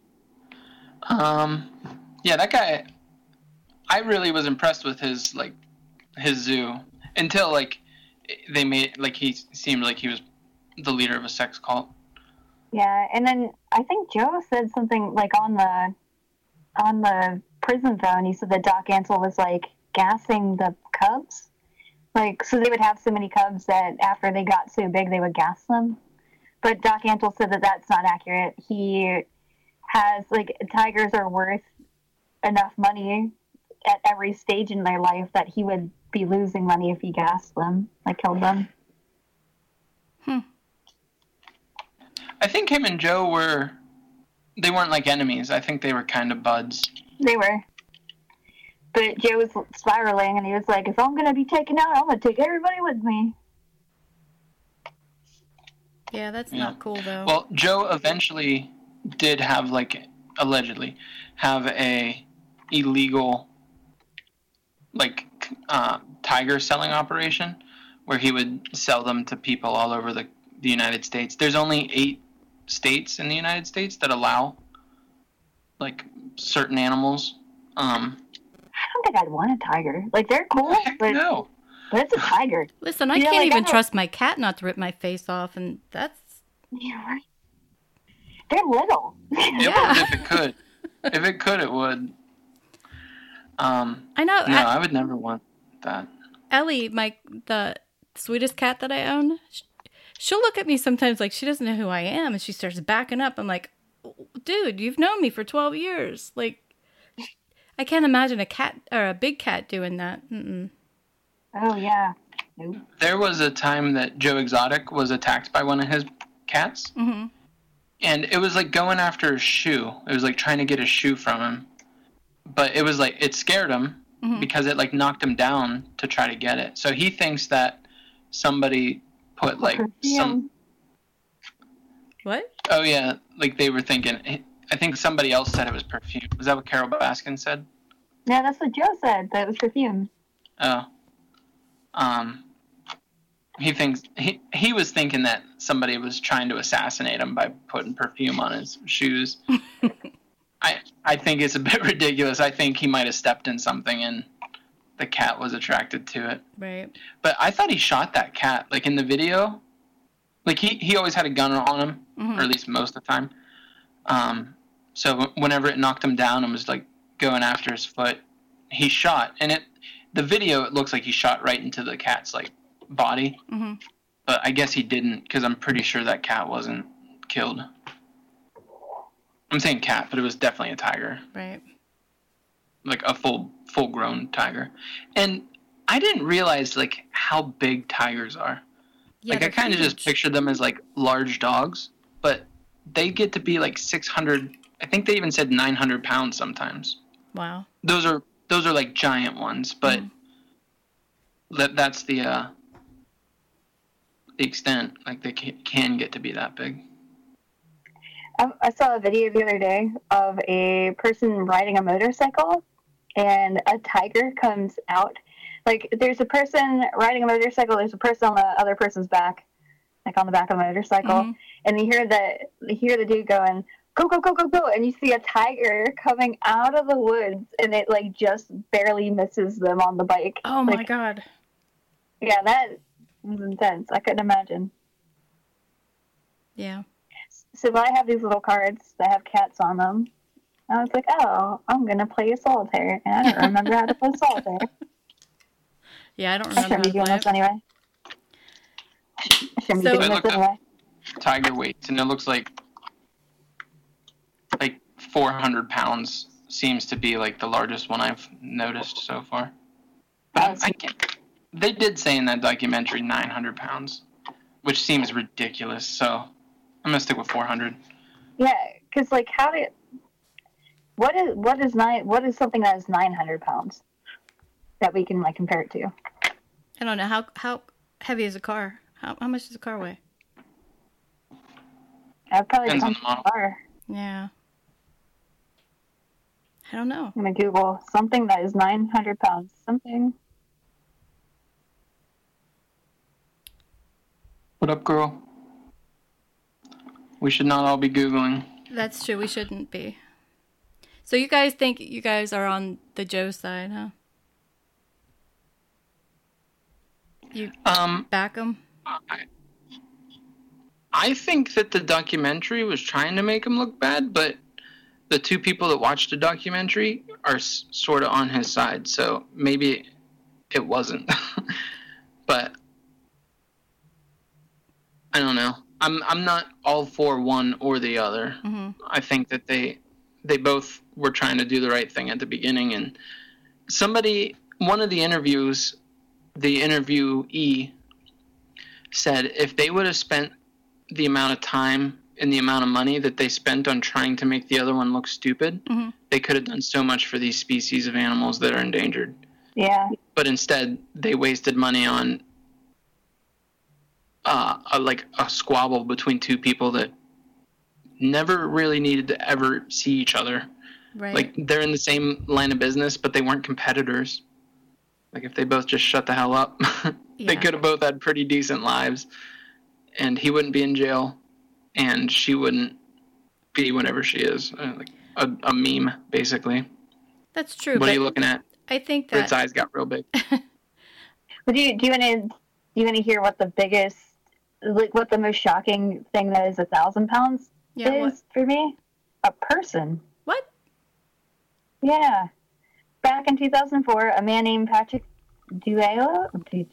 Yeah, that guy. I really was impressed with his zoo until they made he seemed like he was the leader of a sex cult. Yeah, and then I think Joe said something on the prison phone. He said that Doc Antle was gassing the cubs, so they would have so many cubs that after they got so big they would gas them. But Doc Antle said that that's not accurate. He has tigers are worth enough money at every stage in their life that he would be losing money if he gassed them, killed them. I think him and Joe they weren't enemies. I think they were kind of buds. They were. But Joe was spiraling, and he was like, if I'm going to be taken out, I'm going to take everybody with me. Yeah, that's not cool, though. Well, Joe eventually did have, allegedly, have a illegal, tiger selling operation where he would sell them to people all over the United States. There's only 8 states in the United States that allow, certain animals. I don't think I'd want a tiger. They're cool, but no. But it's a tiger. Listen, I can't even trust my cat not to rip my face off, and that's... Yeah, right. They're little. It would if it could. If it could, it would. I know. No, I would never want that. Ellie, the sweetest cat that I own, she'll look at me sometimes like she doesn't know who I am, and she starts backing up. I'm like, dude, you've known me for 12 years. I can't imagine a cat or a big cat doing that. Mm-mm. Oh, yeah. Nope. There was a time that Joe Exotic was attacked by one of his cats. Mm-hmm. And it was going after a shoe. It was trying to get a shoe from him. But it was it scared him because it knocked him down to try to get it. So he thinks that somebody put some... What? Oh, yeah. They were thinking... I think somebody else said it was perfume. Was that what Carol Baskin said? Yeah, that's what Joe said, that it was perfume. Oh. He thinks he was thinking that somebody was trying to assassinate him by putting perfume on his shoes. I think it's a bit ridiculous. I think he might have stepped in something and the cat was attracted to it. Right. But I thought he shot that cat. In the video, he always had a gun on him, or at least most of the time. So whenever it knocked him down and was going after his foot, he shot. And the video, it looks like he shot right into the cat's like body. Mm-hmm. But I guess he didn't, because I'm pretty sure that cat wasn't killed. I'm saying cat, but it was definitely a tiger. Right. Like a full-grown tiger. And I didn't realize like how big tigers are. Yeah, like I kind of just pictured them as like large dogs, but they get to be like 600. I think they even said 900 pounds sometimes. Wow. Those are like giant ones, but that's the extent. Like they can get to be that big. I saw a video the other day of a person riding a motorcycle, and a tiger comes out. Like, there's a person riding a motorcycle, there's a person on the other person's back, like on the back of a motorcycle, and you hear the dude going, go, go, go, go, go, and you see a tiger coming out of the woods, and it, like, just barely misses them on the bike. Oh, like, my God. Yeah, that was intense. I couldn't imagine. Yeah. So I have these little cards that have cats on them. I was like, oh, I'm going to play solitaire, and I don't remember how to play solitaire. Yeah, I don't I remember. shouldn't be doing this anyway. I shouldn't be doing this anyway. Tiger weights, and it looks like 400 pounds seems to be like the largest one I've noticed so far. But they did say in that documentary 900 pounds, which seems ridiculous. So I'm gonna stick with 400. Yeah, because like, what is something that is 900 pounds that we can like compare it to? I don't know. How heavy is a car? How much does a car weigh? That probably Depends on depends the on model. the car. Yeah. I don't know. I'm gonna Google something that is 900 pounds. Something. What up, girl? We should not all be Googling. That's true. We shouldn't be. So you guys think you guys are on the Joe side, huh? You back him? I think that the documentary was trying to make him look bad, but the two people that watched the documentary are sort of on his side, so maybe it wasn't. But I don't know. I'm not all for one or the other. Mm-hmm. I think that they both were trying to do the right thing at the beginning, and one of the interviews, the interviewee said if they would have spent the amount of time and the amount of money that they spent on trying to make the other one look stupid, they could have done so much for these species of animals that are endangered. Yeah. But instead, they wasted money on a squabble between two people that never really needed to ever see each other. Right. Like, they're in the same line of business, but they weren't competitors. Like, if they both just shut the hell up, they could have both had pretty decent lives, and he wouldn't be in jail, and she wouldn't be whatever she is, like a meme, basically. That's true. What are you looking at? I think that Its eyes got real big. But do you want to hear what the biggest, like, what the most shocking thing that is 1,000 pounds is for me? A person. What? Yeah. Back in 2004, a man named Patrick Deuel,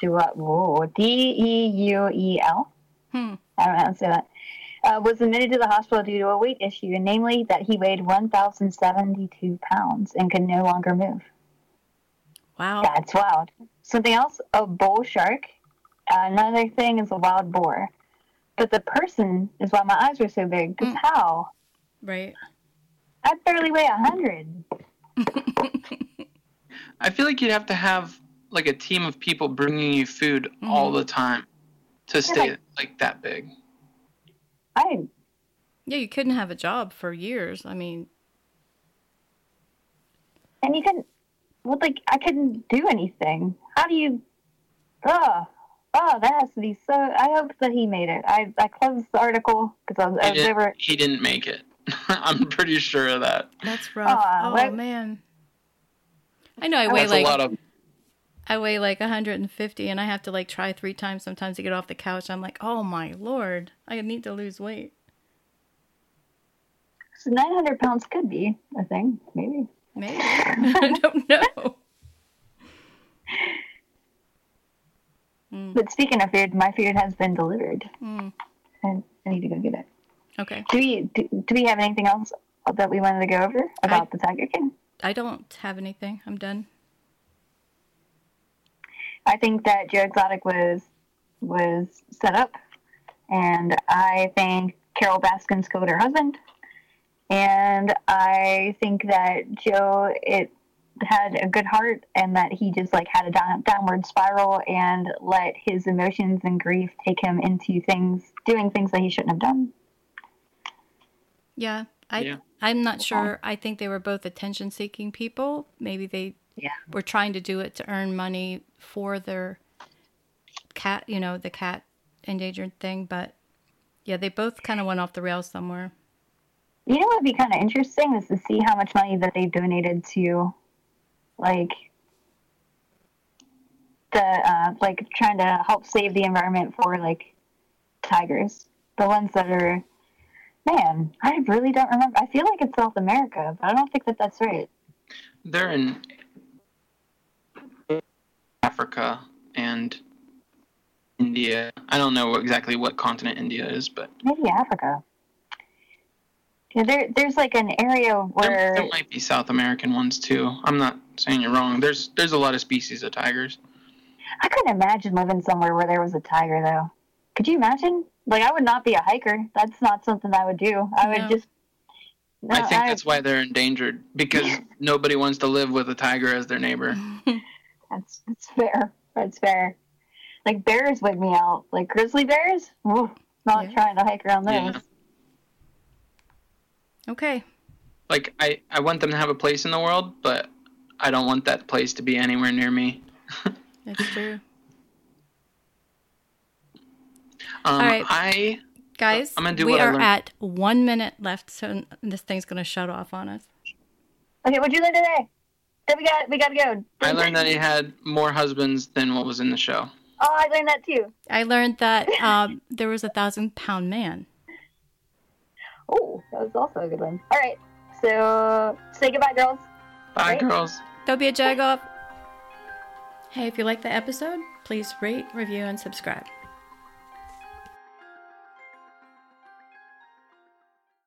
D-E-U-E-L, I don't know how to say that, was admitted to the hospital due to a weight issue, namely that he weighed 1,072 pounds and could no longer move. Wow. That's wild. Something else, a bull shark. Another thing is a wild boar. But the person is why my eyes were so big. Because how? Right. I barely weigh 100. I feel like you'd have to have like a team of people bringing you food all the time to stay like that big. Yeah, you couldn't have a job for years. I mean, and you couldn't. Well, like, I couldn't do anything. How do you? Oh, that has to be so. I hope that he made it. I closed the article because I was over. He didn't make it. I'm pretty sure of that. That's rough. Man. I know I weigh like 150, and I have to like try 3 times sometimes to get off the couch. I'm like, oh my Lord, I need to lose weight. So 900 pounds could be a thing, maybe. Maybe. I don't know. But speaking of food, my food has been delivered. And I need to go get it. Okay. Do we have anything else that we wanted to go over about the Tiger King? I don't have anything. I'm done. I think that Joe Exotic was set up, and I think Carol Baskins killed her husband, and I think that Joe had a good heart, and that he just like had a downward spiral and let his emotions and grief take him into doing things that he shouldn't have done. Yeah, I'm not sure. I think they were both attention-seeking people. Maybe they were trying to do it to earn money for their cat, the cat endangered thing. But yeah, they both kind of went off the rails somewhere. You know what would be kind of interesting is to see how much money that they donated to, like, trying to help save the environment for, like, tigers. The ones that are, man, I really don't remember. I feel like it's South America, but I don't think that that's right. They're in Africa and India. I don't know exactly what continent India is, but maybe Africa. Yeah, there's like an area where there might be South American ones too. I'm not saying you're wrong. There's a lot of species of tigers. I couldn't imagine living somewhere where there was a tiger, though. Could you imagine? Like, I would not be a hiker. That's not something I would do. I would just. No, I think that's why they're endangered, because nobody wants to live with a tiger as their neighbor. That's fair. That's fair. Like, bears would me out. Like, grizzly bears? Ooh, not trying to hike around those. Yeah. Okay. Like, I want them to have a place in the world, but I don't want that place to be anywhere near me. That's true. All right. Guys, I'm gonna do we what I are learned. at 1 minute left, so this thing's going to shut off on us. Okay, what'd you learn today? Then we got to go. I learned that he had more husbands than what was in the show. Oh, I learned that too. I learned that there was a 1,000-pound man. Oh, that was also a good one. All right, so say goodbye, girls. Bye, girls. Don't be a jagoff. Hey, if you liked the episode, please rate, review, and subscribe.